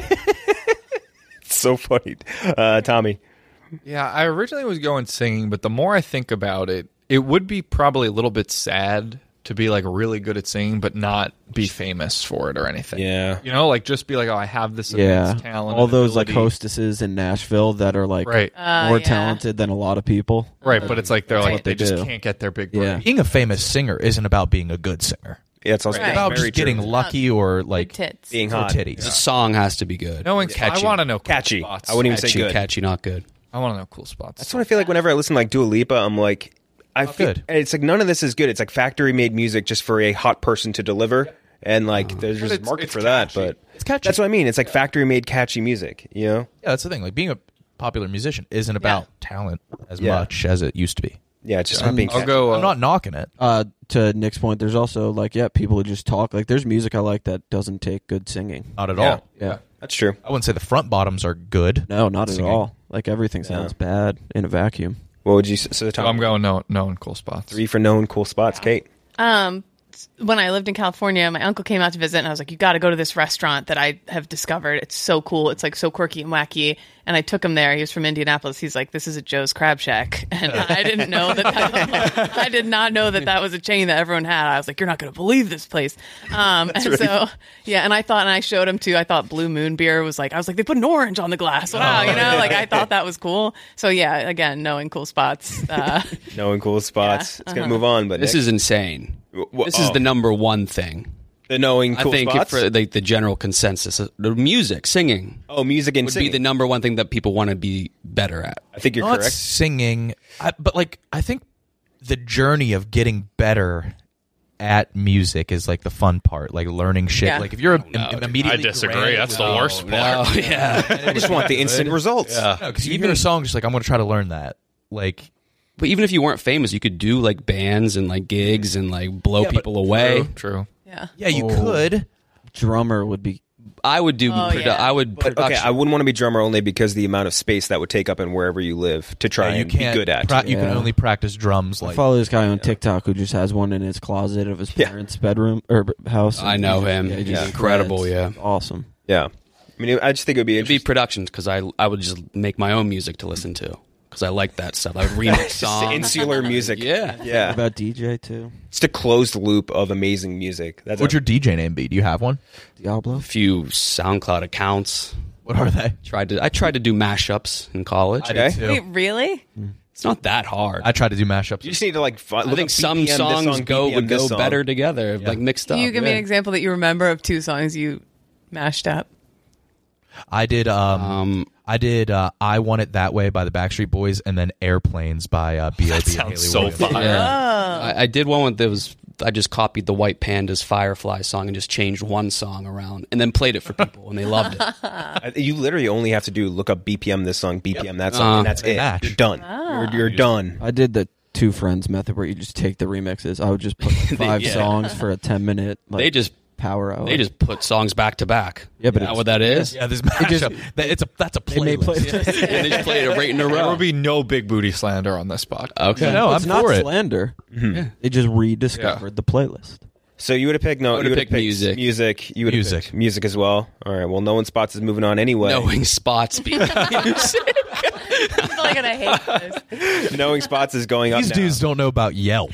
It's so funny. Uh, Tommy. Yeah, I originally was going singing, but the more I think about it, it would be probably a little bit sad to be like really good at singing, but not be famous for it or anything. Yeah. You know, like just be like, oh, I have this Yeah, immense talent. all and those like ability. hostesses in Nashville that are like Right. Uh, more yeah. talented than a lot of people. Right, but it's like they're Right. like, they What they just do. can't get their big break. Yeah. Being a famous singer isn't about being a good singer. Yeah, it's also Right. It's about very just getting true. lucky or like Good tits. being or hot. titties. The song has to be good. Knowing, catchy. I want to know cool Catchy. spots. I wouldn't even say catchy, good. catchy, not good. I want to know cool spots. That's what I feel like whenever I listen to like Dua Lipa, I'm like, I feel good. and it's like none of this is good. It's like factory made music just for a hot person to deliver, and like there's just a it's- market it's for that. catchy. But It's catchy. that's what I mean. It's like factory made catchy music. You know? Yeah, that's the thing. Like being a popular musician isn't about talent as Yeah. much as it used to be. Yeah, it's just not being. I'll go. Uh, I'm not knocking it. Uh, to Nick's point, there's also like yeah, people who just talk. Like there's music I like that doesn't take good singing. Not at Yeah. all. Yeah, That's true. I wouldn't say the front bottoms are good. no, not Singing. at all. Like everything sounds bad in a vacuum. What would you say? So the top I'm going no, no, in cool spots. three for known cool spots, Kate. Um, when I lived in California, my uncle came out to visit, and I was like, "You got to go to this restaurant that I have discovered. It's so cool. It's like so quirky and wacky." And I took him there. He was from Indianapolis. He's like, "This is a Joe's Crab Shack," and I didn't know that. that I did not know that that was a chain that everyone had. I was like, "You're not going to believe this place." Um, and so, yeah, and I thought, and I showed him too. I thought Blue Moon beer was like, I was like, they put an orange on the glass. Wow, you know, like I thought that was cool. So yeah, again, knowing cool spots. Uh, Knowing cool spots. Yeah, It's gonna uh-huh. move on, but This Nick, is insane. wh- wh- This is oh, the number one thing. the knowing cool I think spots. for like the general consensus, uh, the music, singing oh, music and would singing. be the number one thing that people want to be better at. I think you're Not correct. singing, I, but like I think the journey of getting better at music is like the fun part, like learning shit. Yeah. Like if you're im- no, dude. immediately I disagree. great That's with- the worst part. Oh yeah. I just want the instant results. Yeah. because you hear a song, just like I'm going to try to learn that. Like But even if you weren't famous, you could do like bands and like gigs and like blow Yeah, but- people away. True. True. yeah. yeah, you Oh. could. Drummer would be I would do. Oh, produ- yeah. I would. But, okay, production. I wouldn't want to be drummer only because the amount of space that would take up in wherever you live to try Yeah, you and can't be good at. pra- you can Yeah. only practice drums. I Like follow this guy on TikTok who just has one in his closet of his Yeah. parents' bedroom or b- house. I know him. Yeah, he He's just incredible, shreds. yeah. Awesome. yeah, I mean, I just think it would be It'd be interesting. productions because I I would just make my own music to listen to because I like that stuff. I would remix Just songs. insular music. Yeah. What yeah. about D J too? It's a closed loop of amazing music. That's what's a, your D J name be? Do you have one? Diablo. A few SoundCloud accounts. What are they? Tried to. I tried to do mashups in college. Okay. too. Wait, really? It's not that hard. I try to do mashups. You just need to like. fi- I look think up some B P M, this songs song, go B P M, would this go song. better together, Yeah. like mixed Can up. you give me yeah. an example that you remember of two songs you mashed up? I did. Um, Um, I did. Uh, I Want It That Way by the Backstreet Boys, and then Airplanes by uh, B O B and Haley sounds so Williams. fire. Yeah. I, I did one that was. I just copied the White Pandas Firefly song and just changed one song around, and then played it for people, and they loved it. I- You literally only have to do look up B P M this song, B P M that song, Uh, and that's it. match. You're done. You're, you're done. I did the two friends method where you just take the remixes. I would just put like five yeah. songs for a ten minute. Like, They just power hour. they just put songs back to back. Yeah, but Is that it's- what that is? Yeah, this mashup. that, it's a that's a They made playlist. playlists. And they just played it right in a There row. will be no big booty slander on this spot. Okay. No, it's I'm not for it. slander. They just rediscovered Yeah. the playlist. So you would have picked no. would've You would have picked picked music. Music. You would have Music. picked music as well. All right. Well, no one spots is moving on anyway. Knowing spots be music. I'm probably gonna hate this. Knowing spots is going up. These now. dudes don't know about Yelp.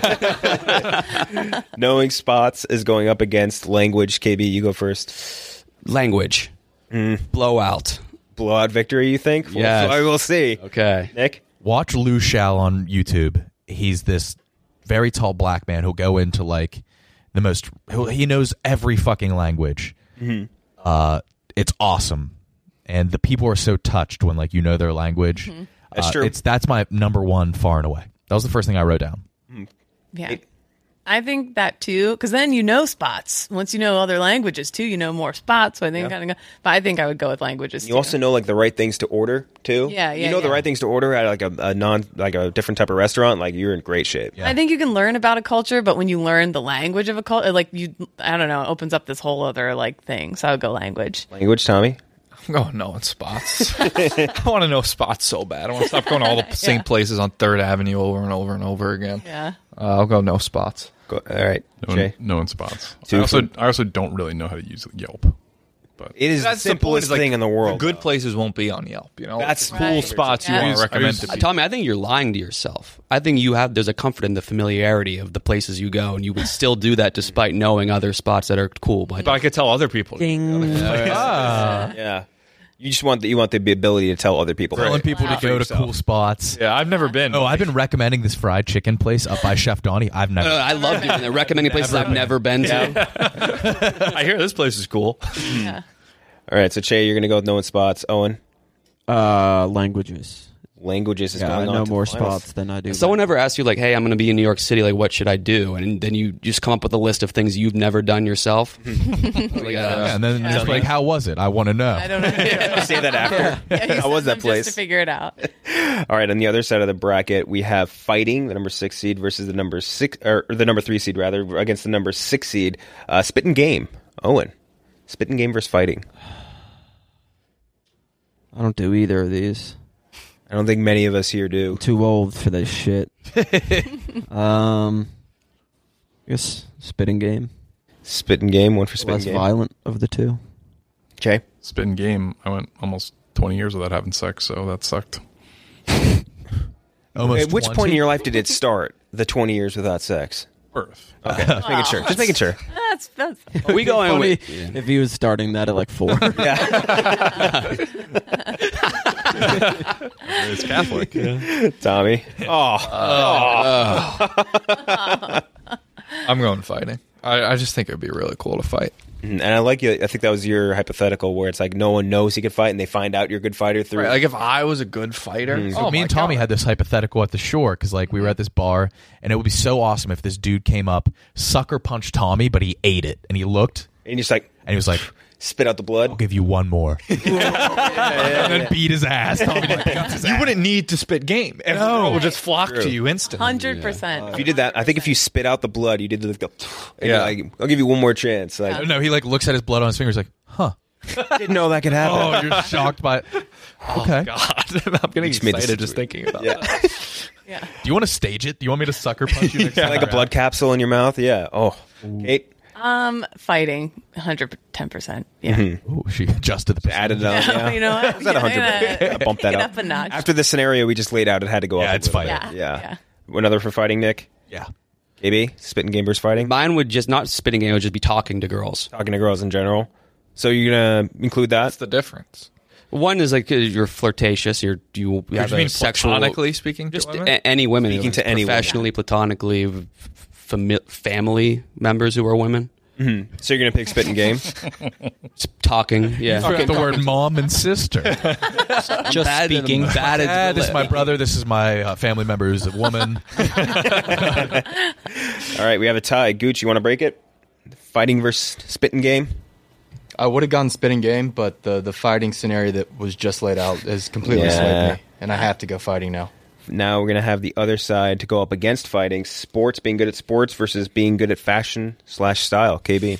Knowing spots is going up against language. K B, you go first. Language. Blowout. Blowout victory. You think? Well, Yes. I will see. Okay. Nick. Watch Lou Shao on YouTube. He's this very tall black man who'll go into like the most. He'll, he knows every fucking language. Uh, it's awesome, and the people are so touched when like you know their language. That's Uh, true. It's that's my number one far and away. That was the first thing I wrote down. Yeah. I think that too, because then you know spots. Once you know other languages too, you know more spots. So I think kind of. But I think I would go with languages. You too. also know like the right things to order too. Yeah, yeah, You know the yeah. right things to order at like a, a non like a different type of restaurant. Like you're in great shape. Yeah. I think you can learn about a culture, but when you learn the language of a culture, like you, I don't know, it opens up this whole other like thing. So I would go language. Language, Tommy. Oh, no, in spots. I want to know spots so bad. I want to stop going to all the same places on Third Avenue over and over and over again. Yeah. Uh, I'll go no spots. Go, all right, No Jay. one, no one spots. Two I also, for- I also don't really know how to use Yelp. But It is That's the the point, simplest is, like, thing in the world. Good places won't be on Yelp. You know, That's cool Right. spots you Yeah. want I to use- recommend I use- to Uh, people. Tommy, I think you're lying to yourself. I think you have there's a comfort in the familiarity of the places you go, and you would still do that despite knowing other spots that are cool. But But I could tell other people. Yeah. You just want the, you want the ability to tell other people. Telling Right. people Not to for go to yourself. cool spots. Yeah, I've never been. Oh, I've been recommending this fried chicken place up by Chef Donnie. I've never. Uh, I love doing that. Recommending places I've never been to. I hear this place is cool. Yeah. All right, so Che, you're gonna go with no one spots. Owen. Uh, languages. languages is Yeah, going I on. know to more the finals. spots than I do. If someone ever asks you, like, hey, I'm going to be in New York City, like, what should I do? And then you just come up with a list of things you've never done yourself. like, uh, Yeah, and then it's like, how was it? I want to know. I don't know. Say that after. Yeah, he How was sends that them place? Just to figure it out. All right, on the other side of the bracket, we have fighting, the number six seed, versus the number six or, or the number three seed rather, against the number six seed. Uh, spit and game, Owen. Spit and game versus fighting. I don't do either of these. I don't think many of us here do. I'm too old for this shit. um, I guess spitting game. Spit and game, one for spit Less and game. violent of the two. Okay. Spit and game. I went almost twenty years without having sex, so that sucked. Almost At which point twenty? in your life did it start? The twenty years without sex. Birth. Okay, just making sure. Just making sure. That's that's. Are we going Funny with... Yeah. if he was starting that at like four. It's Catholic. Tommy. Oh. I'm going fighting. I, I just think it'd be really cool to fight. And I like you. I think that was your hypothetical where it's like no one knows he can fight, and they find out you're a good fighter through. Right, like if I was a good fighter, Mm. So oh me my and Tommy God. had this hypothetical at the shore because like we were at this bar and it would be so awesome if this dude came up, sucker punched Tommy, but he ate it and he looked and you're just like, and he was like, spit out the blood. "I'll give you one more," and then beat his ass. Tommy just beat his You ass. wouldn't need to spit game. Everyone will just flock True. to you instantly. Hundred percent. If you did that, I think if you spit out the blood, you did the go. And Yeah. yeah, like, I'll give you one more chance. Like, No, he like looks at his blood on his fingers like, "Huh." didn't know that could happen. Oh, you're shocked by it. Okay. God, I'm getting Just made excited this- just thinking about Yeah. that. Yeah. Do you want to stage it? Do you want me to sucker punch you next Yeah, time? like a we're blood out? capsule in your mouth. Yeah. Oh, Kate Um, fighting. Hundred ten percent. Yeah. Ooh, she adjusted the added it on. Yeah. You know what? Was that a hundred? Yeah, Yeah, bump that pick it up. up a notch. After the scenario we just laid out, it had to go Yeah, up. a it's little fighting. bit. Yeah, Yeah. yeah. Another for fighting, Nick. Yeah. K B, spit and game versus fighting. Mine would just not spitting game, it would just be talking to girls. Talking to girls in general. So you're gonna include that? That's the difference. One is like uh, you're flirtatious. You're you have you a mean sexual platonically speaking? Just to women? a- any women, Speaking to any women. professionally, platonically, f- fami- family members who are women. So you're gonna pick spit and game. Just talking, yeah. You forgot the word mom and sister. Just bad speaking, bad Dad, at this is my brother. This is my uh, family member who's a woman. All right, we have a tie. Gooch, you want to break it? Fighting versus spit and game. I would have gone spitting game, but the the fighting scenario that was just laid out has completely Yeah. swayed me, and I have to go fighting now. Now we're gonna have the other side to go up against fighting. Sports, being good at sports versus being good at fashion slash style. K B.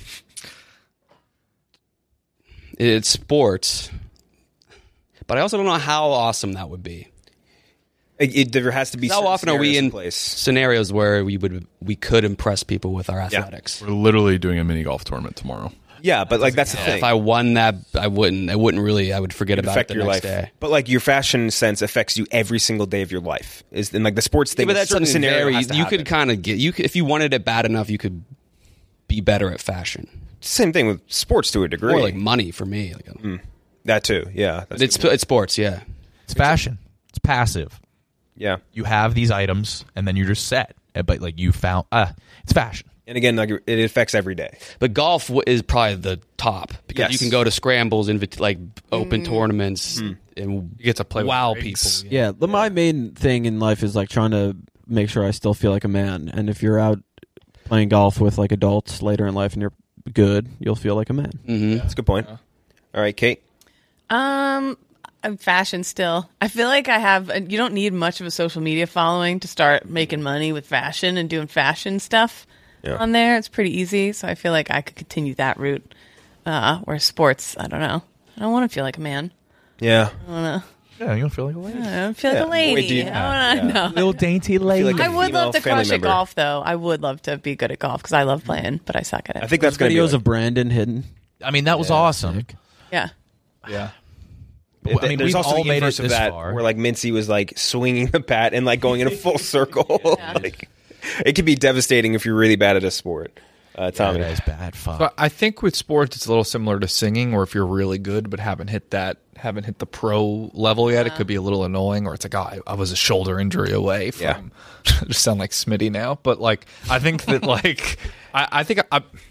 It's sports, but I also don't know how awesome that would be. It, it- there has to be. How certain often are we scenarios in place? scenarios where we would we could impress people with our athletics? We're literally doing a mini golf tournament tomorrow. Yeah, but like that's the thing. If I won that, I wouldn't. I wouldn't really. I would forget It about affect it the your next life, day. but like your fashion sense affects you every single day of your life. Is and like the sports Yeah, thing. but a that's certain something scenario very. has to You happen. could kind of get. You could, if you wanted it bad enough, you could be better at fashion. Same thing with sports to a degree. Or like money for me. Like, Mm. That too. Yeah, that's it's it's sports. Yeah. It's fashion. It's passive. yeah. You have these items, and then you're just set. Uh, But like you found, uh, it's fashion. And again, like it affects every day. But golf w- is probably the top because Yes. you can go to scrambles, invit- like open tournaments, and You get to play with wow rigs. people. Yeah, the, my main thing in life is like trying to make sure I still feel like a man. And if you're out playing golf with like adults later in life and you're good, you'll feel like a man. Mm-hmm. That's a good point. All right, Kate. Um, I'm fashion still. I feel like I have. You don't need much of a social media following to start making money with fashion and doing fashion stuff Yeah. on there. It's pretty easy, so I feel like I could continue that route. Uh, where sports, I don't know. I don't want to feel like a man. Yeah. I don't know. Yeah, you don't feel like a lady. I don't feel like Yeah. a lady. Wait, do you- I don't know. Little dainty lady. like a I would female love to family crush member. at golf, though. I would love to be good at golf because I love playing, but I suck at it. I think that's going to be Videos like, of Brandon hidden. I mean, that was awesome. yeah. Yeah. But, I mean, there's we've also all the made it inverse of this that, far. where like Mincy was like swinging the bat and like going in a full circle. Like, it can be devastating if you're really bad at a sport. Uh, Tommy, That is bad fun. But I think with sports, it's a little similar to singing, where if you're really good but haven't hit that, haven't hit the pro level yet, it could be a little annoying. Or it's like, oh, I, I was a shoulder injury away from. Yeah. I just sound like Smitty now, but like I think that like I, I think I, I think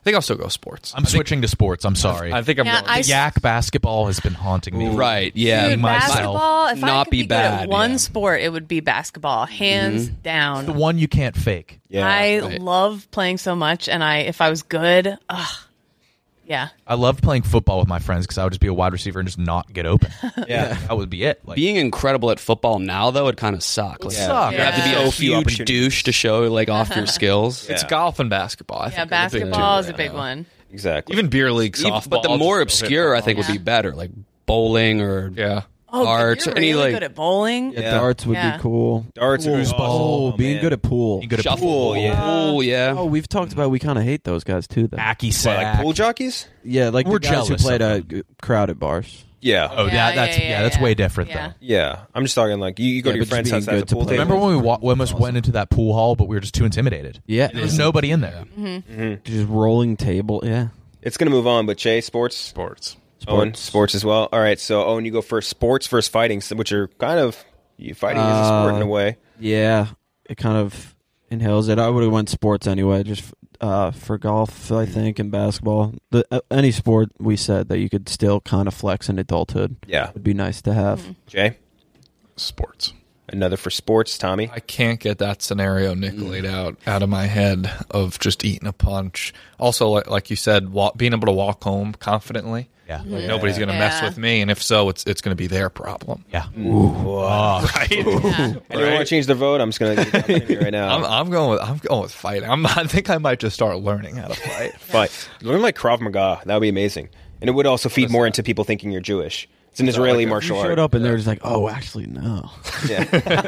think I'll still go sports. I'm switching to sports. I'm sorry. I think I'm Yeah, going. I- The yak basketball has been haunting me. Right, yeah. Dude, myself. basketball. If I Not could be be, good bad, at one yeah. sport, it would be basketball, hands The down. one you can't fake. Yeah. I right. love playing so much, and I if I was good, ugh, yeah. I loved playing football with my friends because I would just be a wide receiver and just not get open. Yeah. That would be it. Like, Being incredible at football now, though, would kind of suck. Like, suck. You have to be Yeah. a So few huge opportunities. douche to show like off your skills. It's Yeah. golf and basketball. I Yeah, think are the big two basketball is a right big now. one. Exactly. Even beer league Even- softball. but the more just go hit obscure, I balls. think, would be Yeah. better, like bowling or Yeah. Oh, Darts, you're any, really like- good at bowling. Yeah, Yeah. darts would Yeah. be cool. Darts are awesome. Oh, being man. good at pool. you good at shuffle. Pool, yeah. Pool, yeah. Oh, we've talked about we kind of hate those guys too. Though. Hacky What, sack. like pool jockeys? Yeah, like We're the guys who jealous played of at g- crowded bars. Yeah. Oh, Yeah, that, that's yeah, yeah, yeah, that's yeah. way different Yeah. though. Yeah. I'm just talking like you, you go Yeah, to your but just friend's being house that has a good to pool play. table. Remember when we wa- almost went into that pool hall, but we were just too intimidated? Yeah, There was nobody in there. just rolling table. Yeah, It's going to move on, but Jay, sports? Sports. Owen, sports as well. All right, so Owen, you go first. Sports versus fighting, so- which are kind of you fighting is a sport in a Uh, way. yeah. It kind of inhales it. I would have went sports anyway, just uh, for golf, I think, and basketball. The uh, any sport we said that you could still kind of flex in adulthood Yeah, would be nice to have. Jay, Sports. another for sports. Tommy, I can't get that scenario Nick laid out out of my head of just eating a punch. Also, like, like you said, walk, being able to walk home confidently. Yeah. Like, nobody's going to mess Yeah. with me, and if so, it's it's going to be their problem. Yeah. Right? anyone want to change their vote? I'm just going to give you the opportunity right now. I'm, I'm going with I'm going with fighting. I'm, I think I might just start learning how to fight. Fight. Learn like Krav Maga. That would be amazing, and it would also feed more into people thinking you're Jewish. It's an Israeli You martial showed art. up and they're just like, oh, actually, no. Yeah.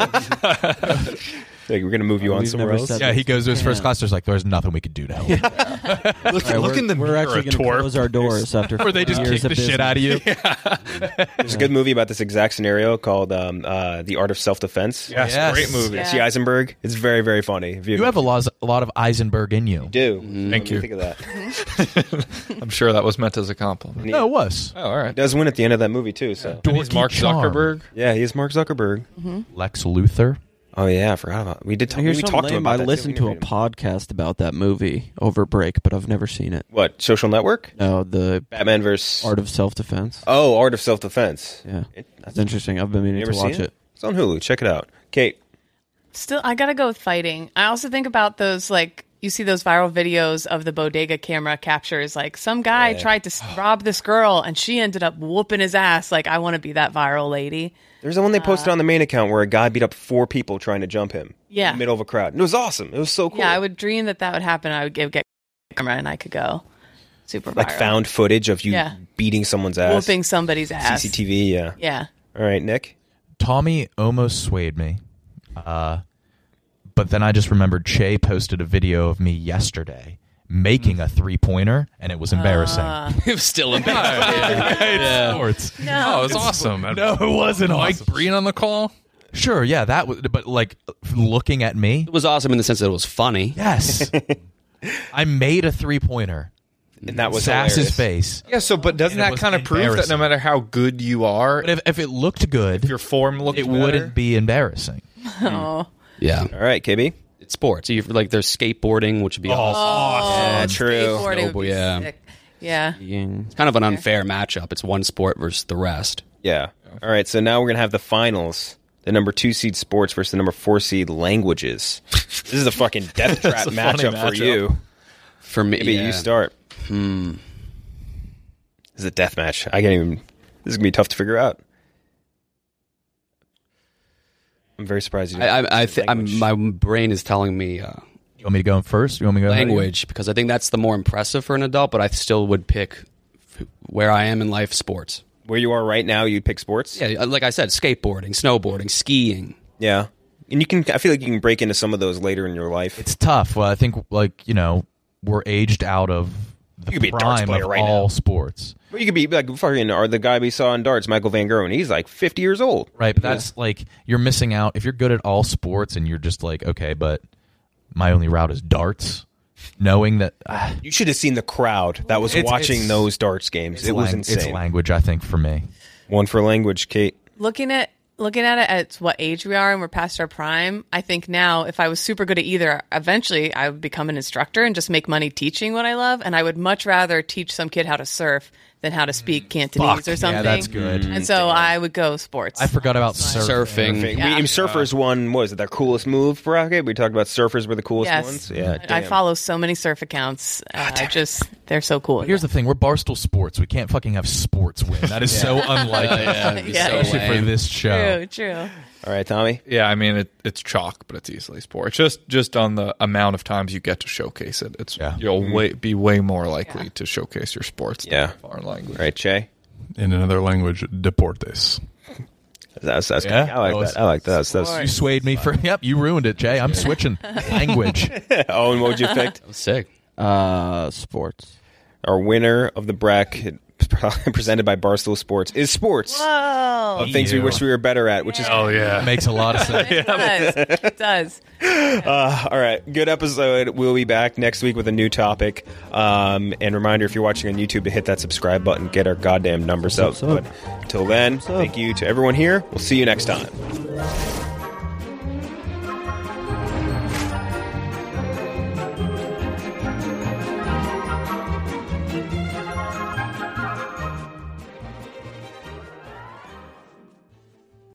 Like, we're going to move you Oh, on we've somewhere never else. said Yeah, he goes to his first class. There's like, there's nothing we could do to help. Look, All right, look we're, in the we're mirror, actually going to twerp. close our doors after Or they just years kick of the shit business. out of you. There's a good movie about this exact scenario called um, uh, The Art of Self-Defense. Yes, Yes. great movie. Yeah. Jesse Eisenberg. It's very, very funny. If You have a lot, a lot of Eisenberg in you. do. Thank you. Think of that. I'm sure that was meant as a compliment. No, it was. Oh, all right. Does win at the end of that movie too. So And he's Mark charm. Zuckerberg. yeah, he is Mark Zuckerberg. Lex Luthor. Oh yeah, I forgot about. We did. Talk, Here's we something talked to him lame. about I that, too. listened We to a interviewed him. podcast about that movie over break, but I've never seen it. What Social Network? No, the Batman versus Art of Self-Defense. Oh, Art of Self-Defense. Yeah, It- that's interesting. I've been You meaning ever to seen watch it? it. It's on Hulu. Check it out. Kate. Still, I gotta go with fighting. I also think about those like you see those viral videos of the bodega camera captures. Like some guy tried to s- rob this girl, and she ended up whooping his ass. Like I want to be that viral lady. There's the one they posted on the main account where a guy beat up four people trying to jump him. Yeah. In the middle of a crowd. It was awesome. It was so cool. Yeah, I would dream that that would happen. I would give, get a camera, and I could go super viral. like found footage of you Yeah. beating someone's ass. whooping somebody's ass. C C T V. Yeah. Yeah. All right, Nick. Tommy almost swayed me. Uh, but then I just remembered Che posted a video of me yesterday making a three-pointer, and it was embarrassing. It was still embarrassing. Sports. No. Oh, it's awesome. No, it wasn't Mike awesome. Breen on the call. Sure, yeah, that was, but like looking at me, It was awesome in the sense that it was funny. yes, I made a three-pointer. And that was Sass's hilarious. face. Yeah, so but doesn't And it that was kind of prove that embarrassing. no matter how good you are, But if, if it looked good, your form looked it better? wouldn't be embarrassing. Oh. Yeah. All right, K B. It's sports. You, like there's skateboarding, which would be awesome. Yeah, true. Skateboarding would Snowboard, be yeah. sick. Yeah. Being- It's kind of an unfair matchup. It's one sport versus the rest. Yeah. All right, so now we're going to have the finals. The number two seed sports versus the number four seed languages. This is a fucking death trap a funny matchup for matchup. you. For me, Maybe yeah. you start. Hmm. This is a death match. I can't even. This is going to be tough to figure out. I'm very surprised you didn't. I, I, I th- I'm, language. my brain is telling me uh, You want me to go in first? You want me to go ahead? language because I think that's the more impressive for an adult. But I still would pick f- where I am in life, sports. Where you are right now, you'd pick sports? Yeah, like I said, skateboarding, snowboarding, skiing. Yeah. And you can, I feel like you can break into some of those later in your life. It's tough. Well, I think like you know we're aged out of the You could be a darts prime player of right all now. sports, Well, you could be like fucking, or the guy we saw in darts, Michael Van Gerwen. He's like fifty years old. right? But that's like you're missing out if you're good at all sports and you're just like okay, but my only route is darts. Knowing that ah, You should have seen the crowd that was It's- watching it's- those darts games. it's It was lang- insane. It's language, I think, for me. One for language, Kate. Looking at looking at it at what age we are and we're past our prime, I think now if I was super good at either, eventually I would become an instructor and just make money teaching what I love. And I would much rather teach some kid how to surf than how to speak Cantonese Fuck, or something. yeah, that's good. And so I would go sports. I forgot about surfing. Surfing. Surfing. Yeah. We, surfers won, what was it, their coolest move bracket? We talked about surfers were the coolest Yes. ones. Yeah, I damn. follow so many surf accounts. Uh, I just, they're so cool. Here's the thing: we're Barstool Sports. We can't fucking have sports win. That is so unlike us, yeah, it'd be Yeah. so especially for lame. this show. True, true. All right, Tommy. Yeah, I mean it, it's chalk, but it's easily sport. Just just on the amount of times you get to showcase it, it's Yeah. you'll way, be way more likely to showcase your sports. Yeah. than a foreign language. All right, Che. In another language, deportes. That's, that's Yeah? good. I like That was- that. I like that. That's, that's, You swayed me for. Yep, you ruined it, Jay. I'm switching language. Owen, what would you pick? Sick. Uh, sports. Our winner of the bracket, presented by Barstool Sports, is sports. Whoa. Of things we You. wish we were better at, which is Oh yeah. Makes a lot of sense. It does. It does. Uh, all right, good episode. We'll be back next week with a new topic. Um, and reminder, if you're watching on YouTube, to hit that subscribe button, get our goddamn numbers up. What's up? But until then, thank you to everyone here. We'll see you next time.